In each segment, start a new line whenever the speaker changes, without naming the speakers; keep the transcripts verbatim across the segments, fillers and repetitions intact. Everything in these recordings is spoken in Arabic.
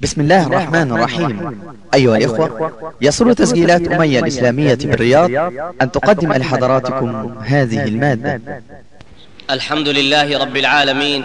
بسم الله الرحمن الرحيم. أيها الإخوة، يسر تسجيلات أمية الإسلامية بالرياض أن تقدم لحضراتكم هذه المادة.
الحمد لله رب العالمين.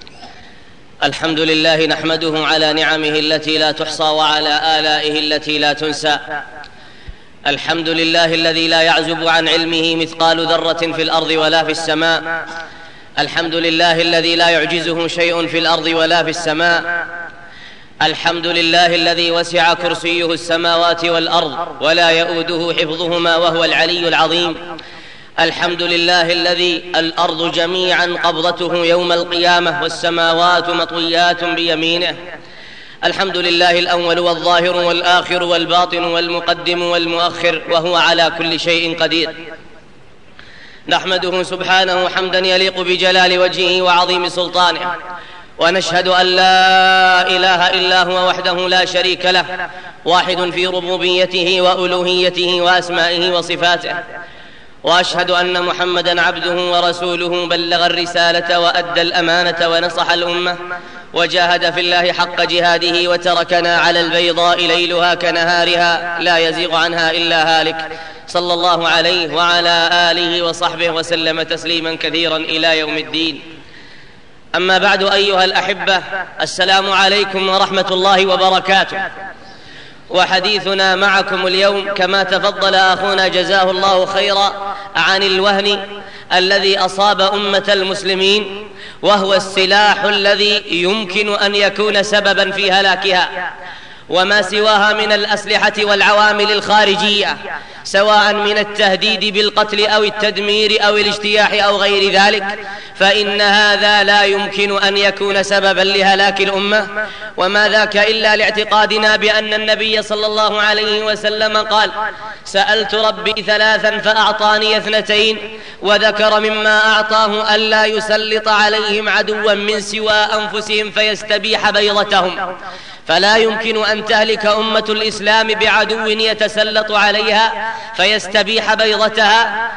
الحمد لله نحمده على نعمه التي لا تحصى وعلى آلائه التي لا تنسى. الحمد لله الذي لا يعزب عن علمه مثقال ذرة في الأرض ولا في السماء. الحمد لله الذي لا يعجزه شيء في الأرض ولا في السماء. الحمد لله الذي وسع كرسيه السماوات والأرض ولا يؤوده حفظهما وهو العلي العظيم. الحمد لله الذي الأرض جميعا قبضته يوم القيامة والسماوات مطويات بيمينه. الحمد لله الأول والظاهر والآخر والباطن والمقدم والمؤخر وهو على كل شيء قدير. نحمده سبحانه حمدا يليق بجلال وجهه وعظيم سلطانه، ونشهد أن لا إله إلا هو وحده لا شريك له، واحد في ربوبيته وألوهيته وأسمائه وصفاته. وأشهد أن محمدًا عبده ورسوله بلغ الرسالة وأدى الأمانة ونصح الأمة وجاهد في الله حق جهاده وتركنا على البيضاء ليلها كنهارها لا يزيغ عنها إلا هالك، صلى الله عليه وعلى آله وصحبه وسلم تسليما كثيرا إلى يوم الدين. أما بعد أيها الأحبة، السلام عليكم ورحمة الله وبركاته. وحديثنا معكم اليوم كما تفضل أخونا جزاه الله خيرا عن الوهن الذي أصاب أمة المسلمين، وهو السلاح الذي يمكن أن يكون سببا في هلاكها، وما سواها من الأسلحة والعوامل الخارجية، سواء من التهديد بالقتل أو التدمير أو الاجتياح أو غير ذلك، فإن هذا لا يمكن أن يكون سببا لهلاك الأمة. وما ذاك إلا لاعتقادنا بأن النبي صلى الله عليه وسلم قال: سألت ربي ثلاثا فأعطاني اثنتين، وذكر مما أعطاه ألا يسلط عليهم عدوا من سوى أنفسهم فيستبيح بيضتهم. فلا يمكن أن تهلك أمة الإسلام بعدو يتسلط عليها فيستبيح بيضتها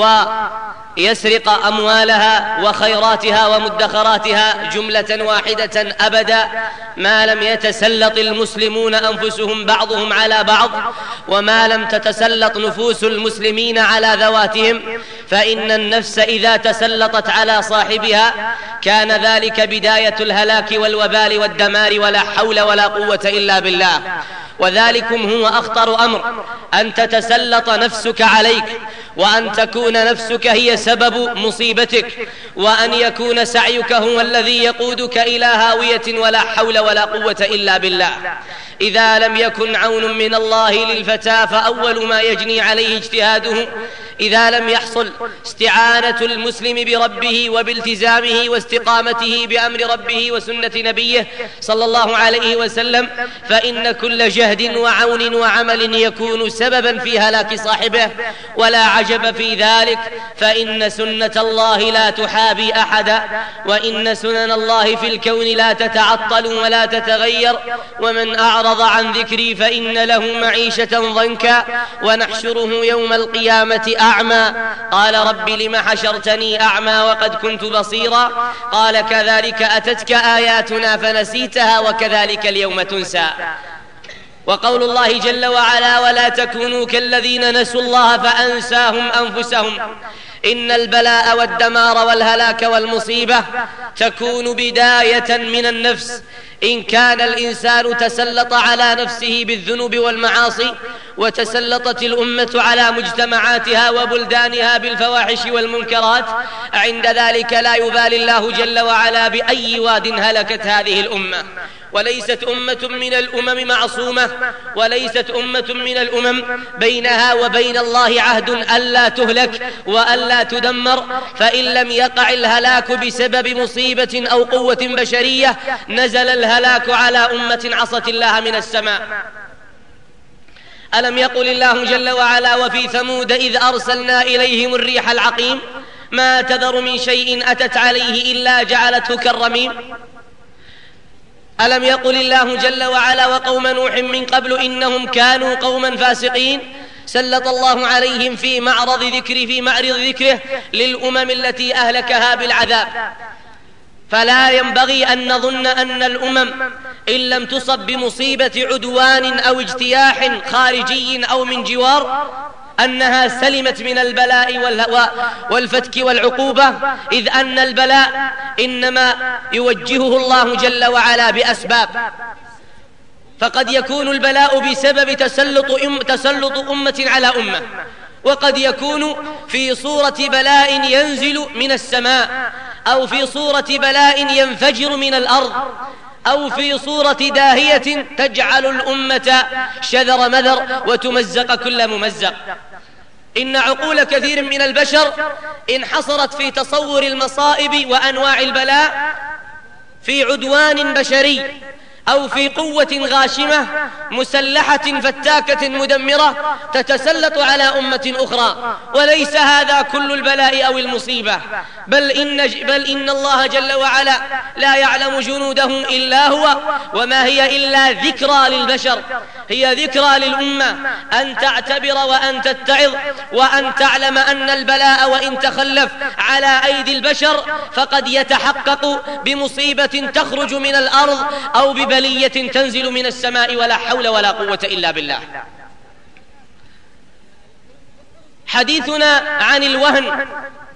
ويسرق أموالها وخيراتها ومدخراتها جملة واحدة أبدا، ما لم يتسلط المسلمون أنفسهم بعضهم على بعض، وما لم تتسلط نفوس المسلمين على ذواتهم. فإن النفس إذا تسلطت على صاحبها كان ذلك بداية الهلاك والوبال والدمار، ولا حول ولا قوة إلا بالله. وذلكم هو أخطر أمر، أن تتسلط نفسك عليك، وأن تكون نفسك هي سبب مصيبتك، وأن يكون سعيك هو الذي يقودك إلى هاوية، ولا حول ولا قوة إلا بالله. إذا لم يكن عون من الله للفتى فأول ما يجني عليه اجتهاده. إذا لم يحصل استعانة المسلم بربه وبالتزامه واستقامته بأمر ربه وسنة نبيه صلى الله عليه وسلم، فإن كل جهد وعون وعمل يكون سببا في هلاك صاحبه. ولا عجب في ذلك، فإن سنة الله لا تحابي أحدا، وإن سنن الله في الكون لا تتعطل ولا تتغير. ومن أعرض عن ذكري فإن له معيشة ضنكا ونحشره يوم القيامة أعمى. قال رب لم حشرتني أعمى وقد كنت بصيرا؟ قال كذلك أتتك آياتنا فنسيتها وكذلك اليوم تنسى. وقول الله جل وعلا: ولا تكونوا كالذين نسوا الله فأنساهم أنفسهم. إن البلاء والدمار والهلاك والمصيبة تكون بداية من النفس. إن كان الإنسان تسلط على نفسه بالذنوب والمعاصي، وتسلطت الأمة على مجتمعاتها وبلدانها بالفواحش والمنكرات، عند ذلك لا يبالي الله جل وعلا بأي واد هلكت هذه الأمة. وليست أمة من الأمم معصومة، وليست أمة من الأمم بينها وبين الله عهد ألا تهلك وألا تدمر. فإن لم يقع الهلاك بسبب مصيبة أو قوة بشرية، نزل الهلاك على أمة عصت الله من السماء. ألم يقل الله جل وعلا: وفي ثمود إذ أرسلنا إليهم الريح العقيم ما تذر من شيء أتت عليه إلا جعلته كالرميم. ألم يقل الله جل وعلا: وقوم نوح من قبل إنهم كانوا قوما فاسقين. سلط الله عليهم في معرض ذكر في معرض ذكره للأمم التي أهلكها بالعذاب. فلا ينبغي أن نظن أن الأمم إن لم تصب بمصيبة عدوان أو اجتياح خارجي أو من جوار أنها سلمت من البلاء والفتك والعقوبة، إذ أن البلاء إنما يوجهه الله جل وعلا بأسباب، فقد يكون البلاء بسبب تسلط, أم تسلط أمة على أمة، وقد يكون في صورة بلاء ينزل من السماء، أو في صورة بلاء ينفجر من الأرض، أو في صورة داهية تجعل الأمة شذر مذر وتمزق كل ممزق. إن عقول كثير من البشر انحصرت في تصور المصائب وأنواع البلاء في عدوان بشري أو في قوة غاشمة مسلحة فتاكة مدمرة تتسلط على أمة أخرى، وليس هذا كل البلاء أو المصيبة، بل إن, بل إن الله جل وعلا لا يعلم جنوده إلا هو، وما هي إلا ذكرى للبشر، هي ذكرى للأمة أن تعتبر وأن تتعظ وأن تعلم أن البلاء وإن تخلف على أيدي البشر فقد يتحقق بمصيبة تخرج من الأرض أو ببلية تنزل من السماء، ولا حول ولا قوة إلا بالله. حديثنا عن الوهن،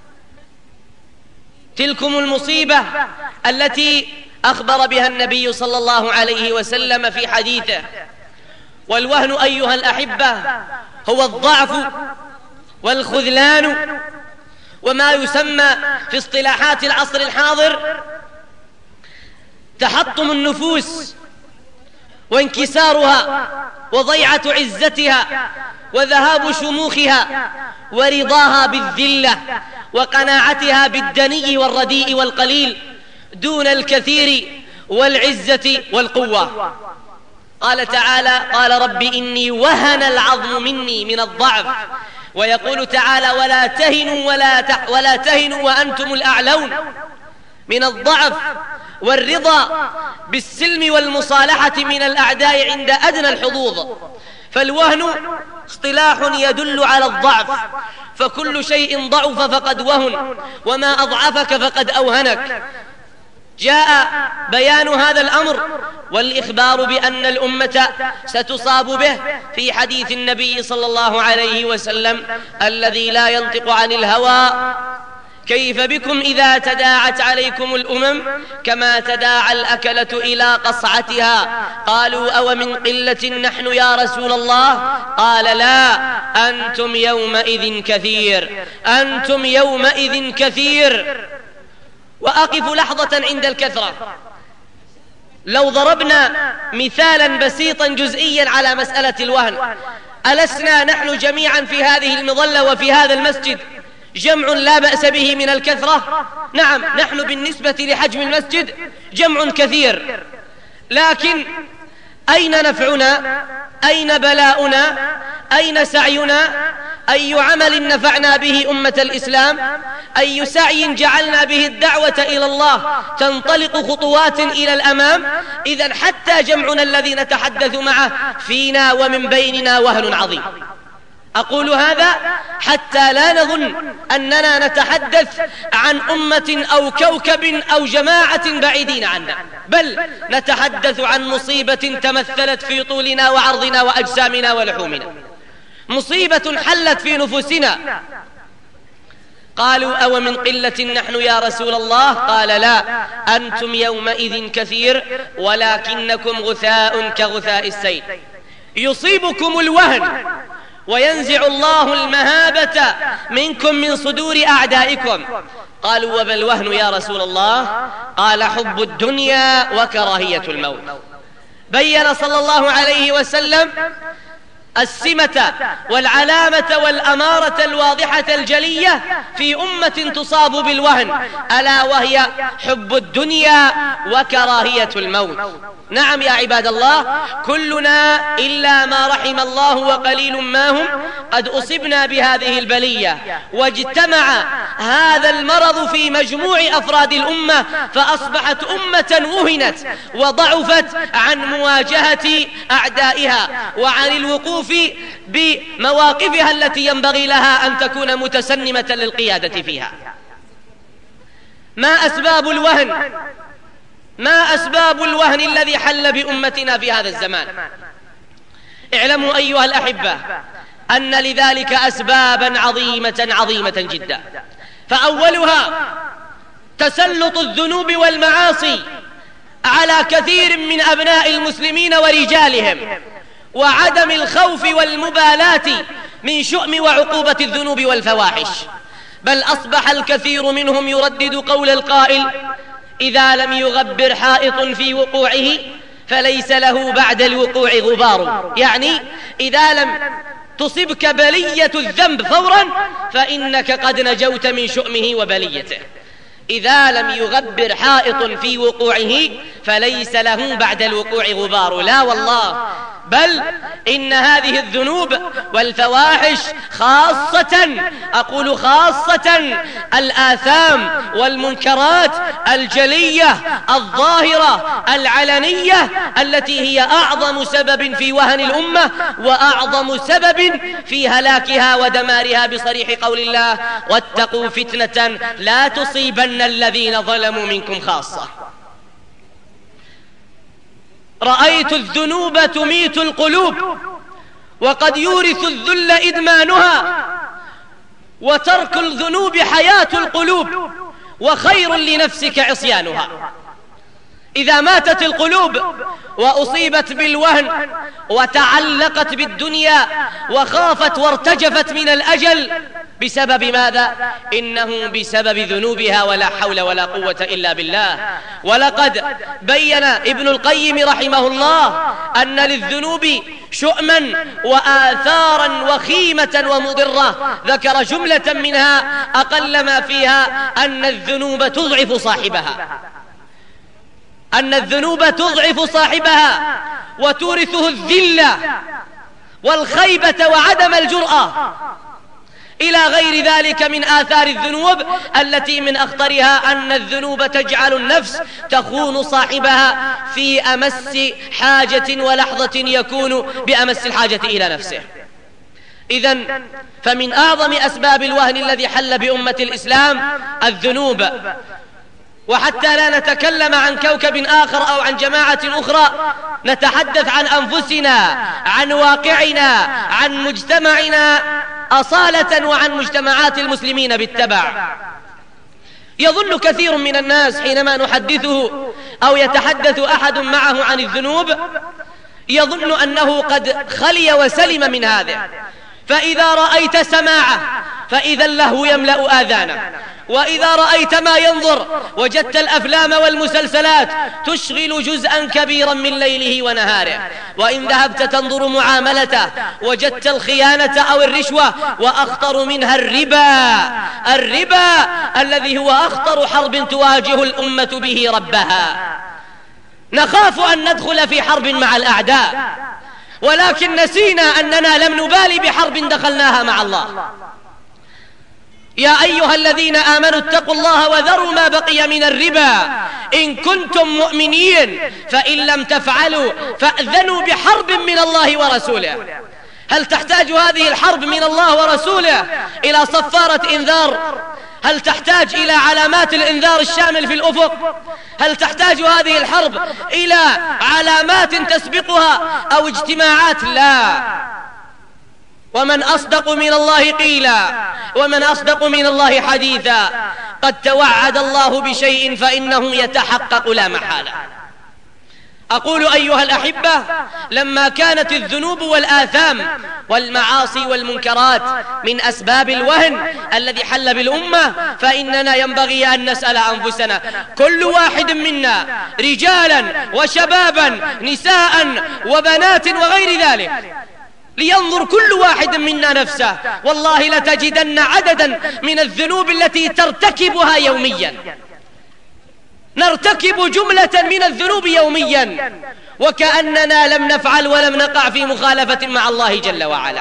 تلكم المصيبة التي أخبر بها النبي صلى الله عليه وسلم في حديثه. والوهن أيها الأحبة هو الضعف والخذلان، وما يسمى في اصطلاحات العصر الحاضر تحطم النفوس وانكسارها وضيعة عزتها وذهاب شموخها ورضاها بالذلة وقناعتها بالدني والرديء والقليل دون الكثير والعزة والقوة. قال تعالى: قال رب إني وهن العظم مني من الضعف. ويقول تعالى: ولا تهنوا ولا, تح ولا تهنوا وأنتم الأعلون، من الضعف والرضا بالسلم والمصالحة من الأعداء عند أدنى الحظوظ. فالوهن اصطلاح يدل على الضعف، فكل شيء ضعف فقد وهن، وما أضعفك فقد أوهنك. جاء بيان هذا الأمر والإخبار بأن الأمة ستصاب به في حديث النبي صلى الله عليه وسلم الذي لا ينطق عن الهوى: كيف بكم إذا تداعت عليكم الأمم كما تداعى الأكلة إلى قصعتها؟ قالوا: أو من قلة نحن يا رسول الله؟ قال: لا، أنتم يومئذ كثير، أنتم يومئذ كثير. وأقف لحظة عند الكثرة. لو ضربنا مثالا بسيطا جزئيا على مسألة الوهن، ألسنا نحن جميعا في هذه المظلة وفي هذا المسجد جمع لا بأس به من الكثرة؟ نعم، نحن بالنسبة لحجم المسجد جمع كثير، لكن أين نفعنا؟ أين بلاؤنا؟ أين سعينا؟ أي عمل نفعنا به أمة الإسلام؟ أي سعي جعلنا به الدعوة إلى الله تنطلق خطوات إلى الأمام؟ إذن حتى جمعنا الذي نتحدث معه فينا ومن بيننا وهن عظيم. أقول هذا حتى لا نظن أننا نتحدث عن أمة أو كوكب أو جماعة بعيدين عنا، بل نتحدث عن مصيبة تمثلت في طولنا وعرضنا وأجسامنا ولحومنا، مصيبة حلت في نفوسنا. قالوا: أو من قلة نحن يا رسول الله؟ قال: لا، أنتم يومئذ كثير ولكنكم غثاء كغثاء السيل. يصيبكم الوهن وينزع الله المهابة منكم من صدور أعدائكم. قالوا: وما الوهن يا رسول الله؟ قال: حب الدنيا وكراهية الموت. بين صلى الله عليه وسلم السمة والعلامة والأمارة الواضحة الجلية في أمة تصاب بالوهن، ألا وهي حب الدنيا وكراهية الموت. نعم يا عباد الله، كلنا إلا ما رحم الله وقليل ما هم قد أصبنا بهذه البلية، واجتمع هذا المرض في مجموع أفراد الأمة فأصبحت أمة وهنت وضعفت عن مواجهة أعدائها وعن الوقوف بمواقفها التي ينبغي لها أن تكون متسنمة للقيادة فيها. ما أسباب الوهن؟ ما أسباب الوهن الذي حل بأمتنا في هذا الزمان؟ اعلموا أيها الأحبة أن لذلك أسبابا عظيمة عظيمة جدا. فأولها تسلط الذنوب والمعاصي على كثير من أبناء المسلمين ورجالهم، وعدم الخوف والمبالاة من شؤم وعقوبة الذنوب والفواحش. بل أصبح الكثير منهم يردد قول القائل: إذا لم يغبر حائط في وقوعه فليس له بعد الوقوع غبار. يعني إذا لم تصبك بلية الذنب فورا فإنك قد نجوت من شؤمه وبليته. إذا لم يغبر حائط في وقوعه فليس له بعد الوقوع غبار. لا والله، بل إن هذه الذنوب والفواحش خاصة، أقول خاصة، الآثام والمنكرات الجلية الظاهرة العلنية التي هي أعظم سبب في وهن الأمة وأعظم سبب في هلاكها ودمارها، بصريح قول الله: واتقوا فتنة لا تصيبن الذين ظلموا منكم خاصة. رأيت الذنوب تميت القلوب، وقد يورث الذل إدمانها، وترك الذنوب حياة القلوب، وخير لنفسك عصيانها. إذا ماتت القلوب وأصيبت بالوهن وتعلقت بالدنيا وخافت وارتجفت من الأجل، بسبب ماذا؟ إنه بسبب ذنوبها، ولا حول ولا قوة إلا بالله. ولقد بين ابن القيم رحمه الله أن للذنوب شؤما وآثارا وخيمة ومضرة، ذكر جملة منها أقل ما فيها أن الذنوب تضعف صاحبها، أن الذنوب تضعف صاحبها وتورثه الذلة والخيبة وعدم الجرأة، إلى غير ذلك من آثار الذنوب التي من أخطرها أن الذنوب تجعل النفس تخون صاحبها في أمس حاجة ولحظة يكون بأمس الحاجة إلى نفسه. إذن فمن أعظم أسباب الوهن الذي حل بأمة الإسلام الذنوب. وحتى لا نتكلم عن كوكب آخر أو عن جماعة أخرى، نتحدث عن أنفسنا، عن واقعنا، عن مجتمعنا أصالة، وعن مجتمعات المسلمين بالتبع. يظن كثير من الناس حينما نحدثه أو يتحدث أحد معه عن الذنوب يظن أنه قد خلي وسلم من هذا. فإذا رأيت سماعه فإذا اللهو يملأ آذانه، وإذا رأيت ما ينظر وجدت الأفلام والمسلسلات تشغل جزءا كبيرا من ليله ونهاره، وإن ذهبت تنظر معاملته وجدت الخيانة أو الرشوة، وأخطر منها الربا، الربا الذي هو أخطر حرب تواجه الأمة به ربها. نخاف أن ندخل في حرب مع الأعداء، ولكن نسينا أننا لم نبالي بحرب دخلناها مع الله. يا أيها الذين آمنوا اتقوا الله وذروا ما بقي من الربا إن كنتم مؤمنين، فإن لم تفعلوا فأذنوا بحرب من الله ورسوله. هل تحتاج هذه الحرب من الله ورسوله إلى صفارة إنذار؟ هل تحتاج إلى علامات الإنذار الشامل في الأفق؟ هل تحتاج هذه الحرب إلى علامات تسبقها أو اجتماعات؟ لا. ومن أصدق من الله قيلا، ومن أصدق من الله حديثا. قد توعد الله بشيء فإنه يتحقق لا محالة. أقول أيها الأحبة، لما كانت الذنوب والآثام والمعاصي والمنكرات من أسباب الوهن الذي حل بالأمة، فإننا ينبغي أن نسأل أنفسنا، كل واحد منا، رجالا وشبابا، نساء وبنات وغير ذلك، لينظر كل واحد منا نفسه. والله لتجدن عددا من الذنوب التي ترتكبها يوميا، نرتكب جملة من الذنوب يوميا وكأننا لم نفعل ولم نقع في مخالفة مع الله جل وعلا.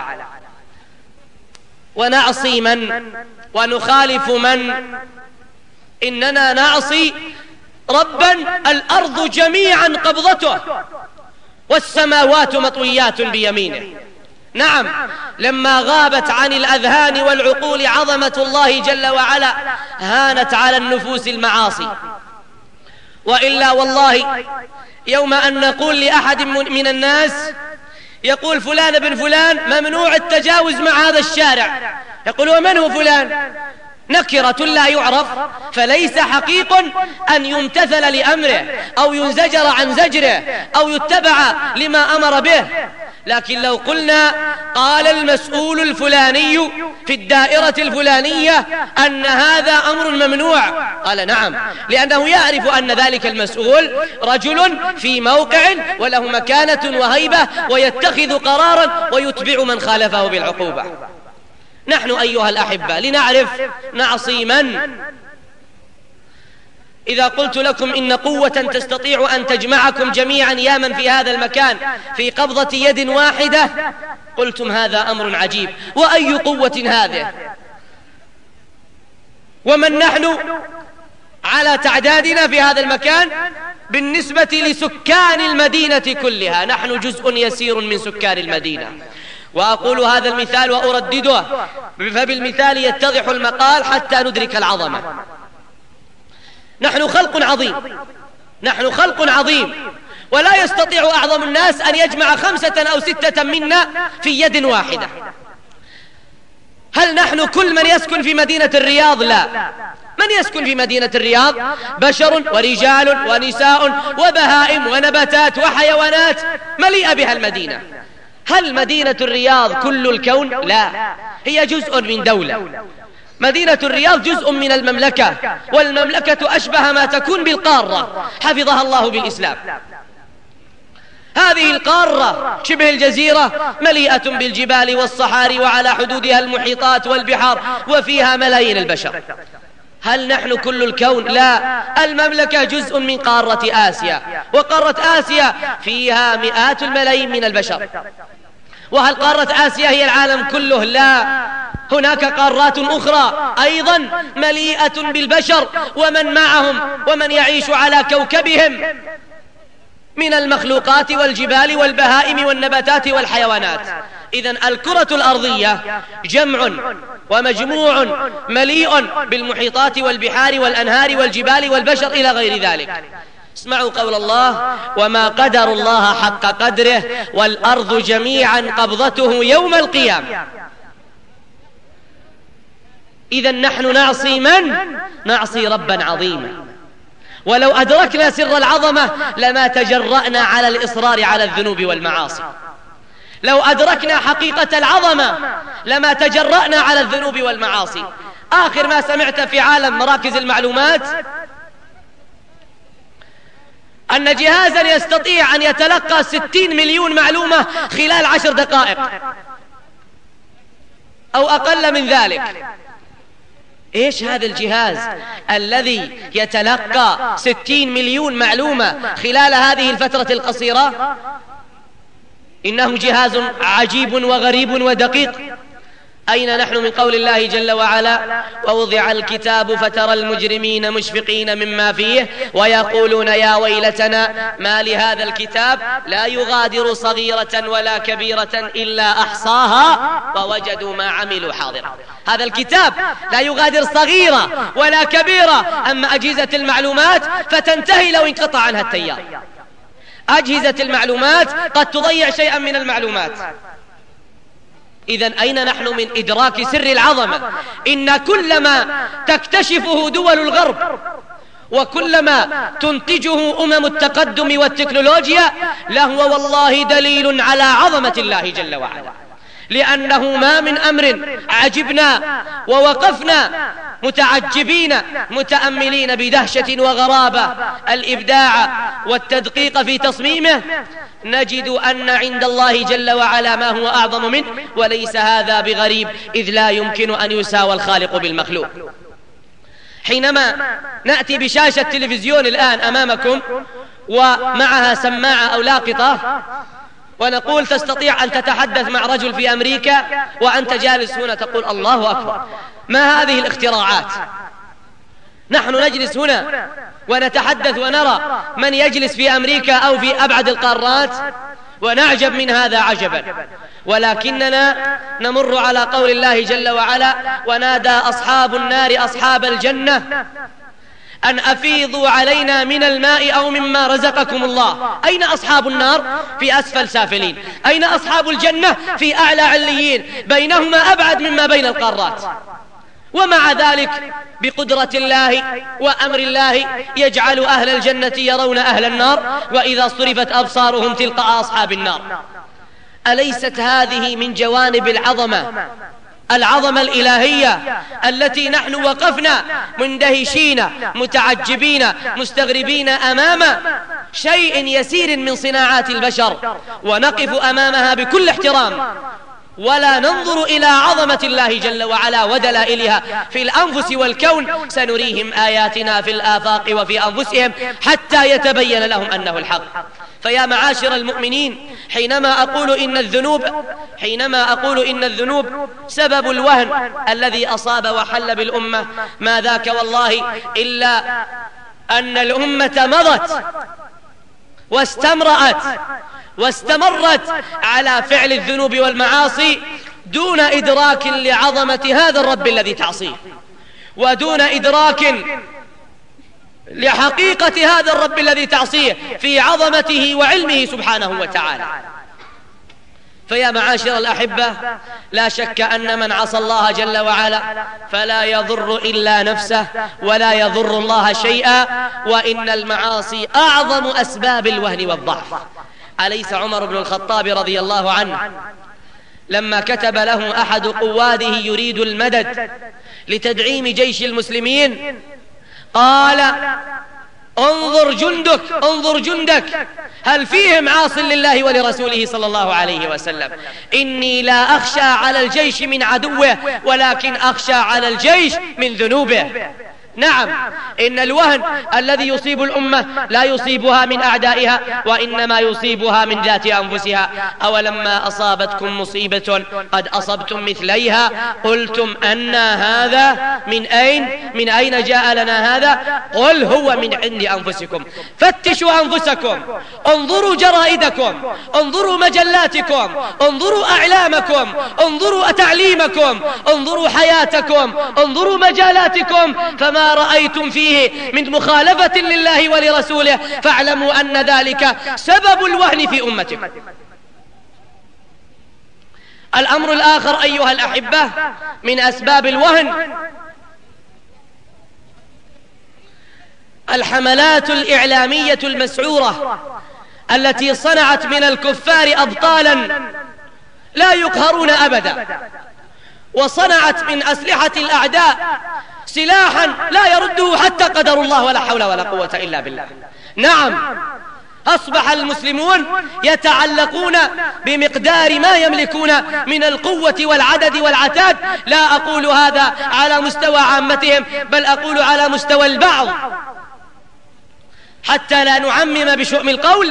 ونعصي من ونخالف من؟ إننا نعصي ربا الأرض جميعا قبضته والسماوات مطويات بيمينه. نعم، لما غابت عن الأذهان والعقول عظمة الله جل وعلا هانت على النفوس المعاصي، وإلا والله يوم أن نقول لأحد من الناس يقول فلان بن فلان ممنوع التجاوز مع هذا الشارع، يقول ومن هو فلان؟ نكرة لا يعرف، فليس حقيق أن يمتثل لأمره أو ينزجر عن زجره أو يتبع لما أمر به. لكن لو قلنا قال المسؤول الفلاني في الدائرة الفلانية أن هذا أمر ممنوع، قال نعم، لأنه يعرف أن ذلك المسؤول رجل في موقع وله مكانة وهيبة ويتخذ قرارا ويتبع من خالفه بالعقوبة. نحن أيها الأحبة لنعرف نعصي من. إذا قلت لكم إن قوة تستطيع أن تجمعكم جميعا يا من في هذا المكان في قبضة يد واحدة، قلتم هذا أمر عجيب، وأي قوة هذه؟ ومن نحن على تعدادنا في هذا المكان بالنسبة لسكان المدينة كلها؟ نحن جزء يسير من سكان المدينة. وأقول هذا المثال وأردده، فبالمثال يتضح المقال حتى ندرك العظمة. نحن خلق عظيم، نحن خلق عظيم، ولا يستطيع أعظم الناس أن يجمع خمسة أو ستة منا في يد واحدة. هل نحن كل من يسكن في مدينة الرياض؟ لا. من يسكن في مدينة الرياض؟ بشر ورجال ونساء وبهائم ونباتات وحيوانات مليئة بها المدينة. هل مدينة الرياض كل الكون؟ لا، هي جزء من دولة. مدينة الرياض جزء من المملكة، والمملكة أشبه ما تكون بالقارة حفظها الله بالإسلام. هذه القارة شبه الجزيرة مليئة بالجبال والصحاري، وعلى حدودها المحيطات والبحار، وفيها ملايين البشر. هل نحن كل الكون؟ لا، المملكة جزء من قارة آسيا، وقارة آسيا فيها مئات الملايين من البشر. وهل قارة آسيا هي العالم كله؟ لا، هناك قارات أخرى أيضا مليئة بالبشر ومن معهم ومن يعيش على كوكبهم من المخلوقات والجبال والبهائم والنباتات والحيوانات. إذن الكرة الأرضية جمع ومجموع مليء بالمحيطات والبحار والأنهار والجبال والبشر إلى غير ذلك. اسمعوا قول الله: وما قدر الله حق قدره والأرض جميعا قبضته يوم القيامة. إذن نحن نعصي من؟ نعصي ربا عظيما. ولو أدركنا سر العظمة لما تجرأنا على الإصرار على الذنوب والمعاصي. لو أدركنا حقيقة العظمة لما تجرأنا على الذنوب والمعاصي. آخر ما سمعت في عالم مراكز المعلومات أن جهازا يستطيع أن يتلقى ستين مليون معلومة خلال عشر دقائق أو أقل من ذلك. إيش هذا الجهاز الذي يتلقى ستين مليون معلومة خلال هذه الفترة القصيرة؟ إنه جهاز عجيب وغريب ودقيق. أين نحن من قول الله جل وعلا: ووضع الكتاب فترى المجرمين مشفقين مما فيه ويقولون يا ويلتنا ما لهذا الكتاب لا يغادر صغيرة ولا كبيرة إلا أحصاها ووجدوا ما عملوا حاضرا. هذا الكتاب لا يغادر صغيرة ولا كبيرة. أما أجهزة المعلومات فتنتهي لو انقطع عنها التيار. أجهزة المعلومات قد تضيع شيئا من المعلومات. إذن أين نحن من إدراك سر العظمة؟ إن كلما تكتشفه دول الغرب وكلما تنتجه أمم التقدم والتكنولوجيا لهو والله دليل على عظمة الله جل وعلا. لأنه ما من أمر عجبنا ووقفنا متعجبين متأملين بدهشة وغرابة الإبداع والتدقيق في تصميمه نجد أن عند الله جل وعلا ما هو أعظم منه، وليس هذا بغريب إذ لا يمكن أن يساوى الخالق بالمخلوق. حينما نأتي بشاشة تلفزيون الآن أمامكم ومعها سماعة أو لاقطة ونقول تستطيع أن تتحدث مع رجل في أمريكا وأنت جالس هنا تقول الله أكبر، ما هذه الاختراعات؟ نحن نجلس هنا ونتحدث ونرى من يجلس في أمريكا أو في أبعد القارات ونعجب من هذا عجبا. ولكننا نمر على قول الله جل وعلا: ونادى أصحاب النار أصحاب الجنة أن أفيضوا علينا من الماء أو مما رزقكم الله. أين أصحاب النار؟ في أسفل سافلين. أين أصحاب الجنة؟ في أعلى عليين، بينهما أبعد مما بين القارات. ومع ذلك بقدرة الله وأمر الله يجعل أهل الجنة يرون أهل النار، وإذا صرفت أبصارهم تلقاء أصحاب النار. أليست هذه من جوانب العظمة العظمة الإلهية التي نحن وقفنا مندهشين متعجبين مستغربين أمام شيء يسير من صناعات البشر، ونقف أمامها بكل احترام ولا ننظر إلى عظمة الله جل وعلا ودلائلها في الأنفس والكون؟ سنريهم آياتنا في الآفاق وفي أنفسهم حتى يتبين لهم أنه الحق. فيا معاشر المؤمنين، حينما أقول إن الذنوب حينما أقول إن الذنوب سبب الوهن الذي أصاب وحل بالأمة، ما ذاك والله إلا أن الأمة مضت واستمرأت واستمرت على فعل الذنوب والمعاصي دون إدراك لعظمة هذا الرب الذي تعصيه، ودون إدراك لحقيقة هذا الرب الذي تعصيه في عظمته وعلمه سبحانه وتعالى. فيا معاشر الأحبة، لا شك أن من عصى الله جل وعلا فلا يضر إلا نفسه ولا يضر الله شيئا، وإن المعاصي أعظم أسباب الوهن والضعف. أليس عمر بن الخطاب رضي الله عنه لما كتب له أحد قواده يريد المدد لتدعيم جيش المسلمين قال: انظر جندك انظر جندك هل فيهم عاص لله ولرسوله صلى الله عليه وسلم؟ إني لا أخشى على الجيش من عدوه، ولكن أخشى على الجيش من ذنوبه. نعم، إن الوهن الذي يصيب الأمة لا يصيبها من أعدائها، وإنما يصيبها من ذات أنفسها. أولما أصابتكم مصيبة قد أصبتم مثليها قلتم أن هذا من أين من أين جاء لنا هذا؟ قل هو من عند أنفسكم. فتشوا أنفسكم، انظروا جرائدكم، انظروا مجلاتكم، انظروا أعلامكم، انظروا تعليمكم، انظروا حياتكم، انظروا مجالاتكم، فما رأيتم فيه من مخالفة لله ولرسوله فاعلموا أن ذلك سبب الوهن في أمتكم. الأمر الآخر أيها الأحبة من أسباب الوهن الحملات الإعلامية المسعورة التي صنعت من الكفار أبطالا لا يقهرون أبدا، وصنعت من أسلحة الأعداء سلاحا لا يرده حتى قدر الله، ولا حول ولا قوة إلا بالله. نعم، أصبح المسلمون يتعلقون بمقدار ما يملكون من القوة والعدد والعتاد. لا أقول هذا على مستوى عامتهم، بل أقول على مستوى البعض، حتى لا نعمم بشؤم القول.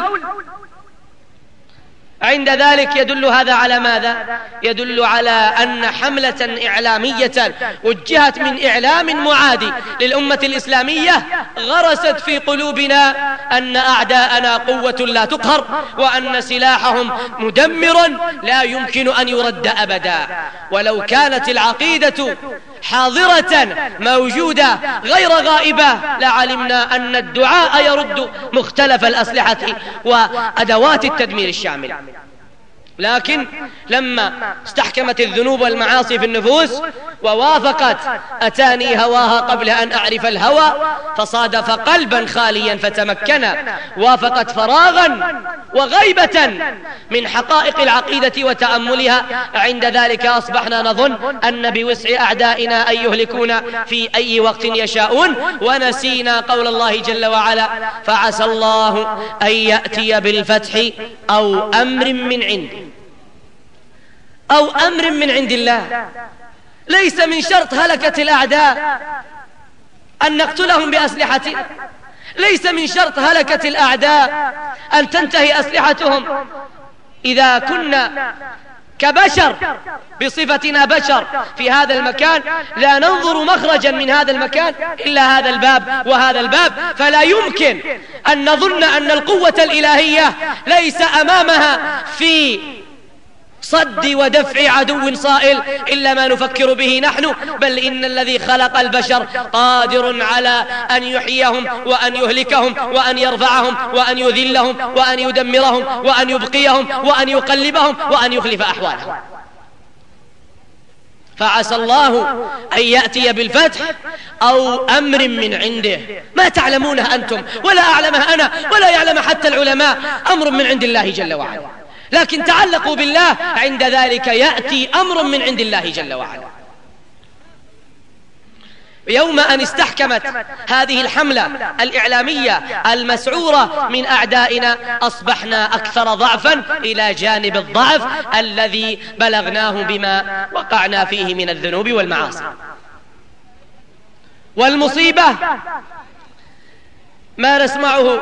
عند ذلك يدل هذا على ماذا؟ يدل على أن حملة إعلامية وجهت من إعلام معادي للأمة الإسلامية غرست في قلوبنا أن أعداءنا قوة لا تقهر، وأن سلاحهم مدمر لا يمكن أن يرد أبدا. ولو كانت العقيدة حاضرة موجودة غير غائبة لعلمنا أن الدعاء يرد مختلف الأسلحة وأدوات التدمير الشامل. لكن لما استحكمت الذنوب والمعاصي في النفوس ووافقت أتاني هواها قبل أن أعرف الهوى، فصادف قلبا خاليا فتمكن، وافقت فراغا وغيبة من حقائق العقيدة وتأملها. عند ذلك أصبحنا نظن أن بوسع أعدائنا أن يهلكونا في أي وقت يشاءون، ونسينا قول الله جل وعلا: فعسى الله أن يأتي بالفتح أو أمر من عنده أو أمر من عند الله. ليس من شرط هلكة الأعداء أن نقتلهم بأسلحتنا، ليس من شرط هلكة الأعداء أن تنتهي أسلحتهم. إذا كنا كبشر بصفتنا بشر في هذا المكان لا ننظر مخرجا من هذا المكان إلا هذا الباب وهذا الباب، فلا يمكن أن نظن أن القوة الإلهية ليس أمامها في صد ودفع عدو صائل إلا ما نفكر به نحن، بل إن الذي خلق البشر قادر على أن يحييهم وأن يهلكهم وأن يرفعهم وأن يذلهم وأن يدمرهم وأن يبقيهم وأن يقلبهم وأن يخلف أحوالهم. فعسى الله أن يأتي بالفتح أو أمر من عنده ما تعلمونه أنتم ولا أعلمه أنا ولا يعلم حتى العلماء، أمر من عند الله جل وعلا، لكن تعلقوا بالله، عند ذلك يأتي أمر من عند الله جل وعلا. يوم أن استحكمت هذه الحملة الإعلامية المسعورة من أعدائنا أصبحنا أكثر ضعفا إلى جانب الضعف الذي بلغناه بما وقعنا فيه من الذنوب والمعاصي. والمصيبة ما نسمعه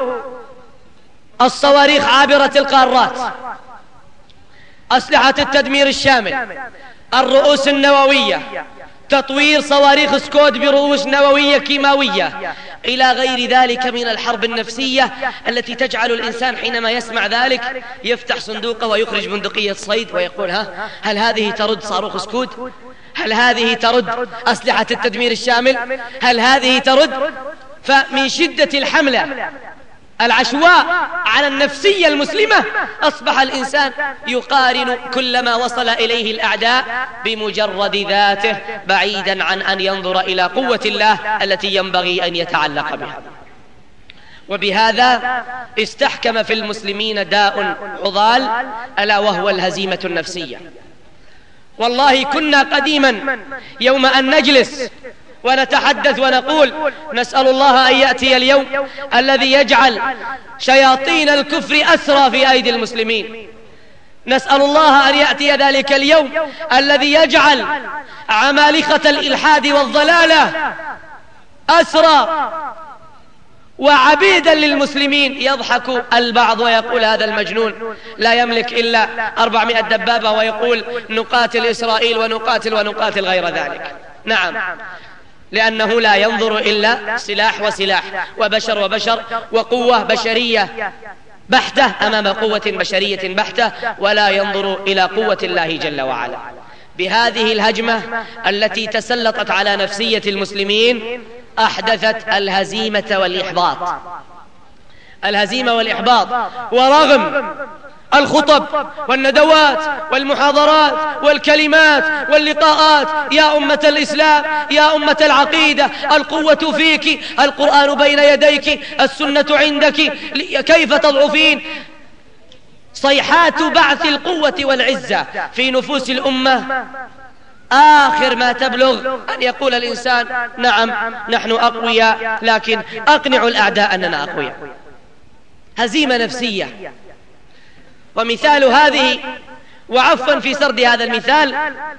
الصواريخ عابرة القارات، أسلحة التدمير الشامل، الرؤوس النووية، تطوير صواريخ سكود برؤوس نووية كيماوية، إلى غير ذلك من الحرب النفسية التي تجعل الإنسان حينما يسمع ذلك يفتح صندوقه ويخرج بندقية صيد ويقول ها هل هذه ترد صاروخ سكود؟ هل هذه ترد أسلحة التدمير الشامل؟ هل هذه ترد؟ فمن شدة الحملة العشواء على النفسية المسلمة أصبح الإنسان يقارن كل ما وصل إليه الأعداء بمجرد ذاته، بعيدا عن أن ينظر إلى قوة الله التي ينبغي أن يتعلق بها. وبهذا استحكم في المسلمين داء عضال ألا وهو الهزيمة النفسية. والله كنا قديما يوم أن نجلس ونتحدث ونقول نسأل الله أن يأتي اليوم الذي يجعل شياطين الكفر أسرى في أيدي المسلمين، نسأل الله أن يأتي ذلك اليوم الذي يجعل عمالقة الإلحاد والضلالة أسرى وعبيدا للمسلمين. يضحك البعض ويقول هذا المجنون لا يملك إلا أربعمائة دبابة ويقول نقاتل إسرائيل ونقاتل ونقاتل غير ذلك. نعم، لأنه لا ينظر إلا سلاح وسلاح وبشر وبشر وقوة بشرية بحتة أمام قوة بشرية بحتة، ولا ينظر إلى قوة الله جل وعلا. بهذه الهجمة التي تسلطت على نفسية المسلمين أحدثت الهزيمة والإحباط، الهزيمة والإحباط. ورغم الخطب والندوات والمحاضرات والكلمات واللقاءات يا أمة الإسلام يا أمة العقيدة القوة فيك، القرآن بين يديك، السنة عندك، كيف تضعفين، صيحات بعث القوة والعزة في نفوس الأمة، آخر ما تبلغ أن يقول الإنسان نعم نحن أقوياء، لكن أقنعوا الأعداء أننا أقوياء. هزيمة نفسية. ومثال هذه، وعفوا في سرد هذا المثال،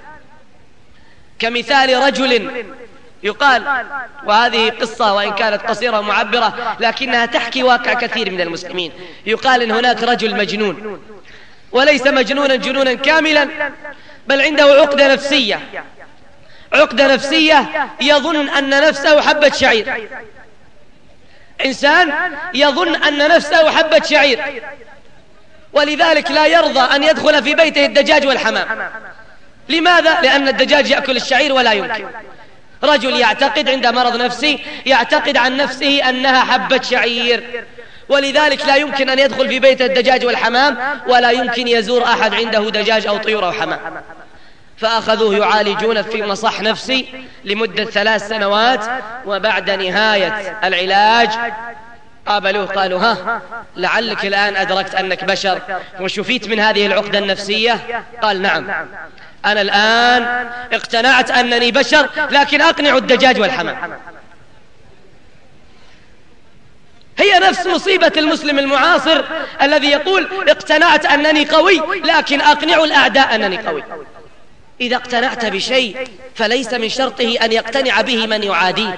كمثال رجل يقال، وهذه قصة وإن كانت قصيرة معبرة لكنها تحكي واقع كثير من المسلمين. يقال إن هناك رجل مجنون، وليس مجنونا جنونا كاملا، بل عنده عقدة نفسية، عقدة نفسية يظن أن نفسه حبة شعير. إنسان يظن أن نفسه حبة شعير، ولذلك لا يرضى أن يدخل في بيته الدجاج والحمام. لماذا؟ لأن الدجاج يأكل الشعير ولا يمكن. رجل يعتقد عند مرض نفسي يعتقد عن نفسه أنها حبة شعير، ولذلك لا يمكن أن يدخل في بيته الدجاج والحمام، ولا يمكن يزور أحد عنده دجاج أو طيور أو حمام. فأخذوه يعالجون في مصح نفسي لمدة ثلاث سنوات، وبعد نهاية العلاج قابلوه قالوا ها لعلك الآن أدركت أنك بشر وشفيت من هذه العقدة النفسية؟ قال نعم، أنا الآن اقتنعت أنني بشر، لكن أقنع الدجاج والحمام. هي نفس مصيبة المسلم المعاصر الذي يقول اقتنعت أنني قوي، لكن أقنع الأعداء أنني قوي. إذا اقتنعت بشيء فليس من شرطه أن يقتنع به من يعاديك.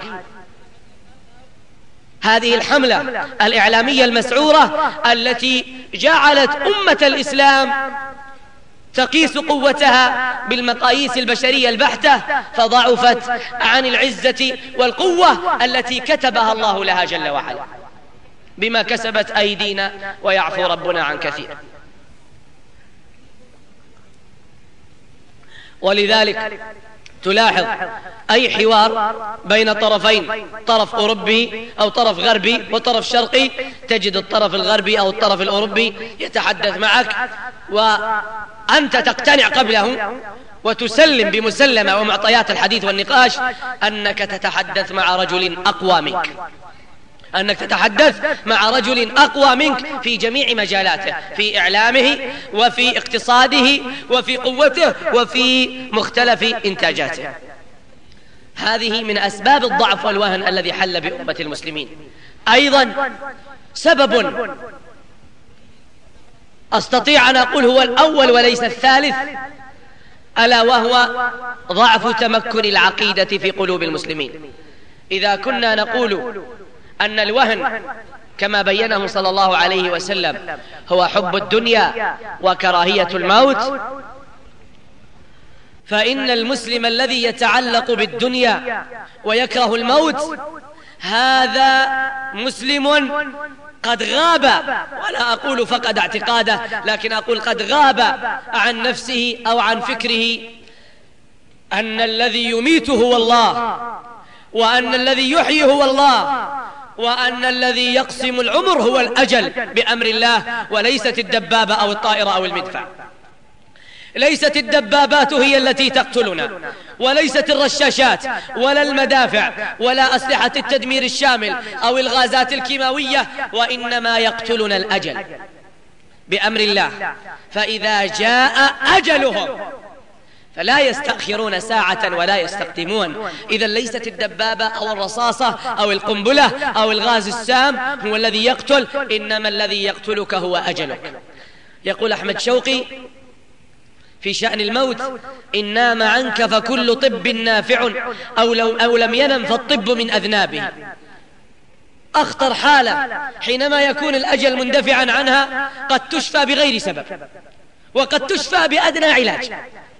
هذه الحملة الإعلامية المسعورة التي جعلت أمة الإسلام تقيس قوتها بالمقاييس البشرية البحتة، فضعفت عن العزة والقوة التي كتبها الله لها جل وعلا. بما كسبت أيدينا ويعفو ربنا عن كثير. ولذلك تلاحظ أي حوار بين طرفين، طرف أوروبي أو طرف غربي وطرف شرقي، تجد الطرف الغربي أو الطرف الأوروبي يتحدث معك وأنت تقتنع قبله وتسلم بمسلمة ومعطيات الحديث والنقاش أنك تتحدث مع رجل أقوى منك، أنك تتحدث مع رجل أقوى منك في جميع مجالاته، في إعلامه وفي اقتصاده وفي قوته وفي مختلف إنتاجاته. هذه من أسباب الضعف والوهن الذي حل بأمة المسلمين. أيضا سبب أستطيع أن أقول هو الأول وليس الثالث، ألا وهو ضعف تمكن العقيدة في قلوب المسلمين. إذا كنا نقول أن الوهن كما بينه صلى الله عليه وسلم هو حب الدنيا وكراهية الموت، فإن المسلم الذي يتعلق بالدنيا ويكره الموت هذا مسلم قد غاب، ولا أقول فقد اعتقاده، لكن أقول قد غاب عن نفسه أو عن فكره أن الذي يميت هو الله، وأن الذي يحيي هو الله، وأن الذي يقسم العمر هو الأجل بأمر الله، وليست الدبابة أو الطائرة أو المدفع. ليست الدبابات هي التي تقتلنا، وليست الرشاشات ولا المدافع ولا أسلحة التدمير الشامل أو الغازات الكيماوية، وإنما يقتلنا الأجل بأمر الله. فإذا جاء أجلهم فلا يستأخرون ساعة ولا يستقدمون. إذا ليست الدبابة أو الرصاصة أو القنبلة أو الغاز السام هو الذي يقتل، إنما الذي يقتلك هو أجلك. يقول أحمد شوقي في شأن الموت: إن نام عنك فكل طب نافع، أو, لو أو لم ينم فالطب من أذنابه. أخطر حالة حينما يكون الأجل مندفعا عنها، قد تشفى بغير سبب وقد تشفى بأدنى علاج.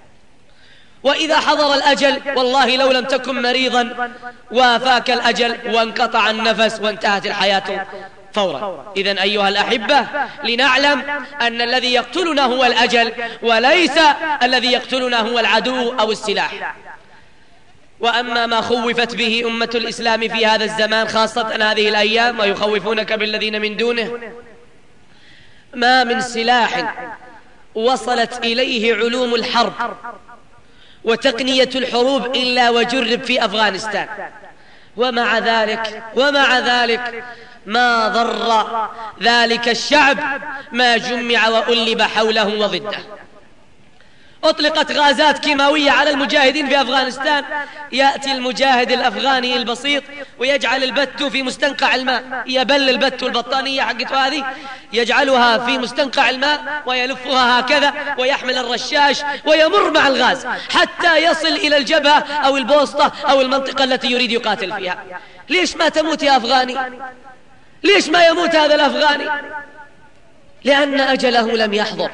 وإذا حضر الأجل والله لو لم تكن مريضا وافاك الأجل وانقطع النفس وانتهت الحياة فورا. إذن أيها الأحبة، لنعلم أن الذي يقتلنا هو الأجل، وليس الذي يقتلنا هو العدو أو السلاح. وأما ما خوفت به أمة الإسلام في هذا الزمان خاصة هذه الأيام، ويخوفونك بالذين من دونه، ما من سلاح وصلت إليه علوم الحرب وتقنية الحروب إلا وجرب في أفغانستان. ومع ذلك ومع ذلك ما ضر ذلك الشعب ما جمع وألب حوله وضده. أطلقت غازات كيماوية على المجاهدين في أفغانستان، يأتي المجاهد الأفغاني البسيط ويجعل البت في مستنقع الماء، يبل البت البطانية حقته هذه يجعلها في مستنقع الماء ويلفها هكذا ويحمل الرشاش ويمر مع الغاز حتى يصل إلى الجبهة أو البوسطة أو المنطقة التي يريد يقاتل فيها. ليش ما تموت يا أفغاني؟ ليش ما يموت هذا الأفغاني؟ لأن أجله لم يحضر.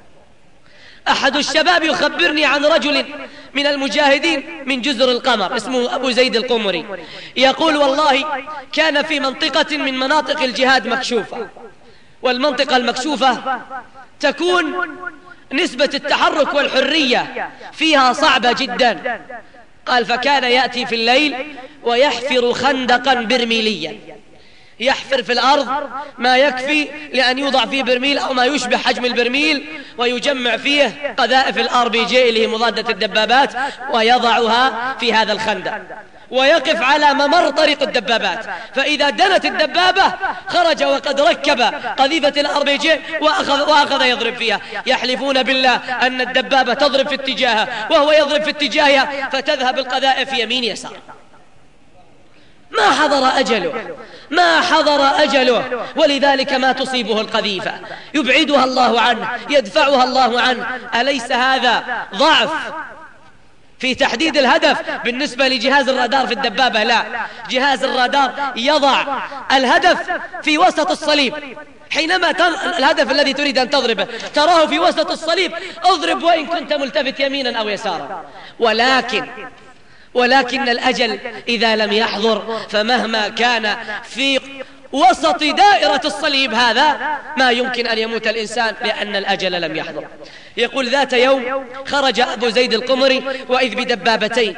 أحد الشباب يخبرني عن رجل من المجاهدين من جزر القمر اسمه أبو زيد القمري، يقول: والله كان في منطقة من مناطق الجهاد مكشوفة، والمنطقة المكشوفة تكون نسبة التحرك والحرية فيها صعبة جدا. قال: فكان يأتي في الليل ويحفر خندقا برميليا، يحفر في الأرض ما يكفي لأن يوضع فيه برميل أو ما يشبه حجم البرميل، ويجمع فيه قذائف الآر بي جي اللي هي مضادة الدبابات، ويضعها في هذا الخندق، ويقف على ممر طريق الدبابات، فإذا دنت الدبابة خرج وقد ركب قذيفة الآر بي جي وأخذ, وأخذ يضرب فيها. يحلفون بالله أن الدبابة تضرب في اتجاهها وهو يضرب في اتجاهها، فتذهب القذائف يمين يسار. ما حضر أجله، ما حضر أجله، ولذلك ما تصيبه القذيفة يبعدها الله عنه، يدفعها الله عنه. أليس هذا ضعف في تحديد الهدف بالنسبة لجهاز الرادار في الدبابة؟ لا، جهاز الرادار يضع الهدف في وسط الصليب. حينما تن... الهدف الذي تريد أن تضربه تراه في وسط الصليب، اضرب وإن كنت ملتفت يمينا أو يسارا. ولكن ولكن الأجل إذا لم يحضر فمهما كان في وسط دائرة الصليب هذا ما يمكن أن يموت الإنسان لأن الأجل لم يحضر. يقول ذات يوم خرج أبو زيد القمري وإذ بدبابتين،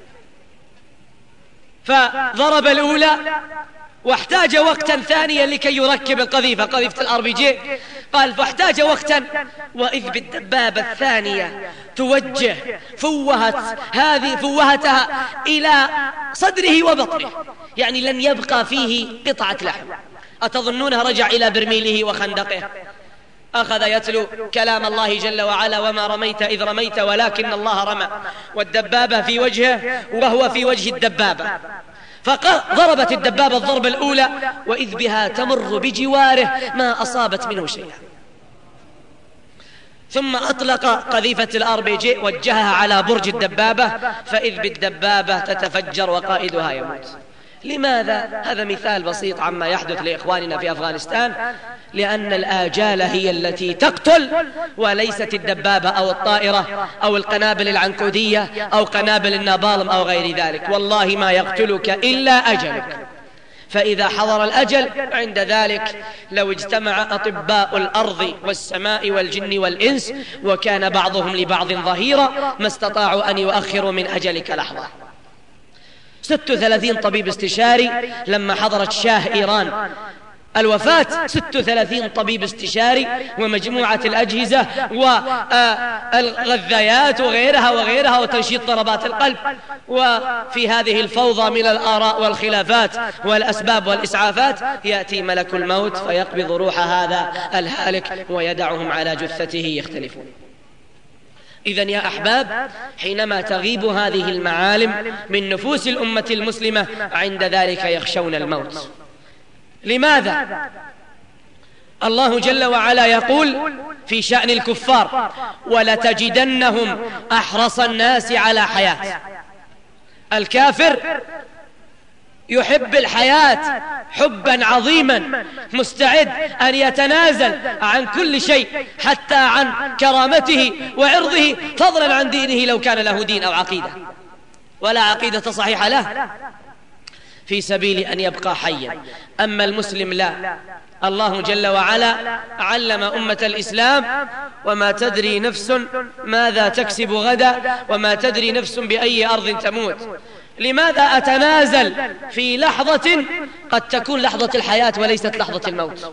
فضرب الأولى واحتاج وقتا ثانيا لكي يركب القذيفة، قذيفة الار بي جي، قال فاحتاج وقتا وإذ بالدبابة الثانية توجه فوهت هذه فوهتها إلى صدره وبطنه، يعني لن يبقى فيه قطعة لحم. أتظنونها رجع إلى برميله وخندقه؟ أخذ يتلو كلام الله جل وعلا: وما رميت إذ رميت ولكن الله رمى، والدبابة في وجهه وهو في وجه الدبابة، فضربت الدبابة الضربة الأولى وإذ بها تمر بجواره ما أصابت منه شيئا، ثم أطلق قذيفة الار بي جي وجهها على برج الدبابة، فإذ بالدبابة تتفجر وقائدها يموت. لماذا؟ هذا مثال بسيط عما يحدث لإخواننا في أفغانستان، لأن الآجال هي التي تقتل وليست الدبابة أو الطائرة أو القنابل العنكودية أو قنابل النابالم أو غير ذلك. والله ما يقتلك إلا أجلك، فإذا حضر الأجل عند ذلك لو اجتمع أطباء الأرض والسماء والجن والإنس وكان بعضهم لبعض ظهيرا ما استطاعوا أن يؤخروا من أجلك لحظة. ستة وثلاثين طبيب استشاري لما حضرت شاه إيران الوفاة، ستة وثلاثين طبيب استشاري ومجموعة الأجهزة والغذايات وغيرها وغيرها وتنشيط ضربات القلب. وفي هذه الفوضى من الآراء والخلافات والأسباب والإسعافات يأتي ملك الموت فيقبض روح هذا الهالك ويدعهم على جثته يختلفون. إذن يا أحباب، حينما تغيب هذه المعالم من نفوس الأمة المسلمة عند ذلك يخشون الموت. لماذا؟ الله جل وعلا يقول في شأن الكفار: ولتجدنهم أحرص الناس على حياة. الكافر يحب الحياة حبا عظيما، مستعد أن يتنازل عن كل شيء حتى عن كرامته وعرضه، فضلا عن دينه لو كان له دين أو عقيدة، ولا عقيدة صحيحة له، في سبيل أن يبقى حيا. أما المسلم لا، الله جل وعلا علم أمة الإسلام: وما تدري نفس ماذا تكسب غدا وما تدري نفس بأي أرض تموت. لماذا أتنازل في لحظة قد تكون لحظة الحياة وليست لحظة الموت؟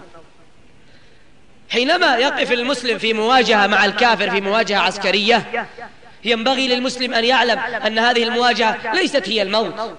حينما يقف المسلم في مواجهة مع الكافر في مواجهة عسكرية، ينبغي للمسلم أن يعلم أن هذه المواجهة ليست هي الموت،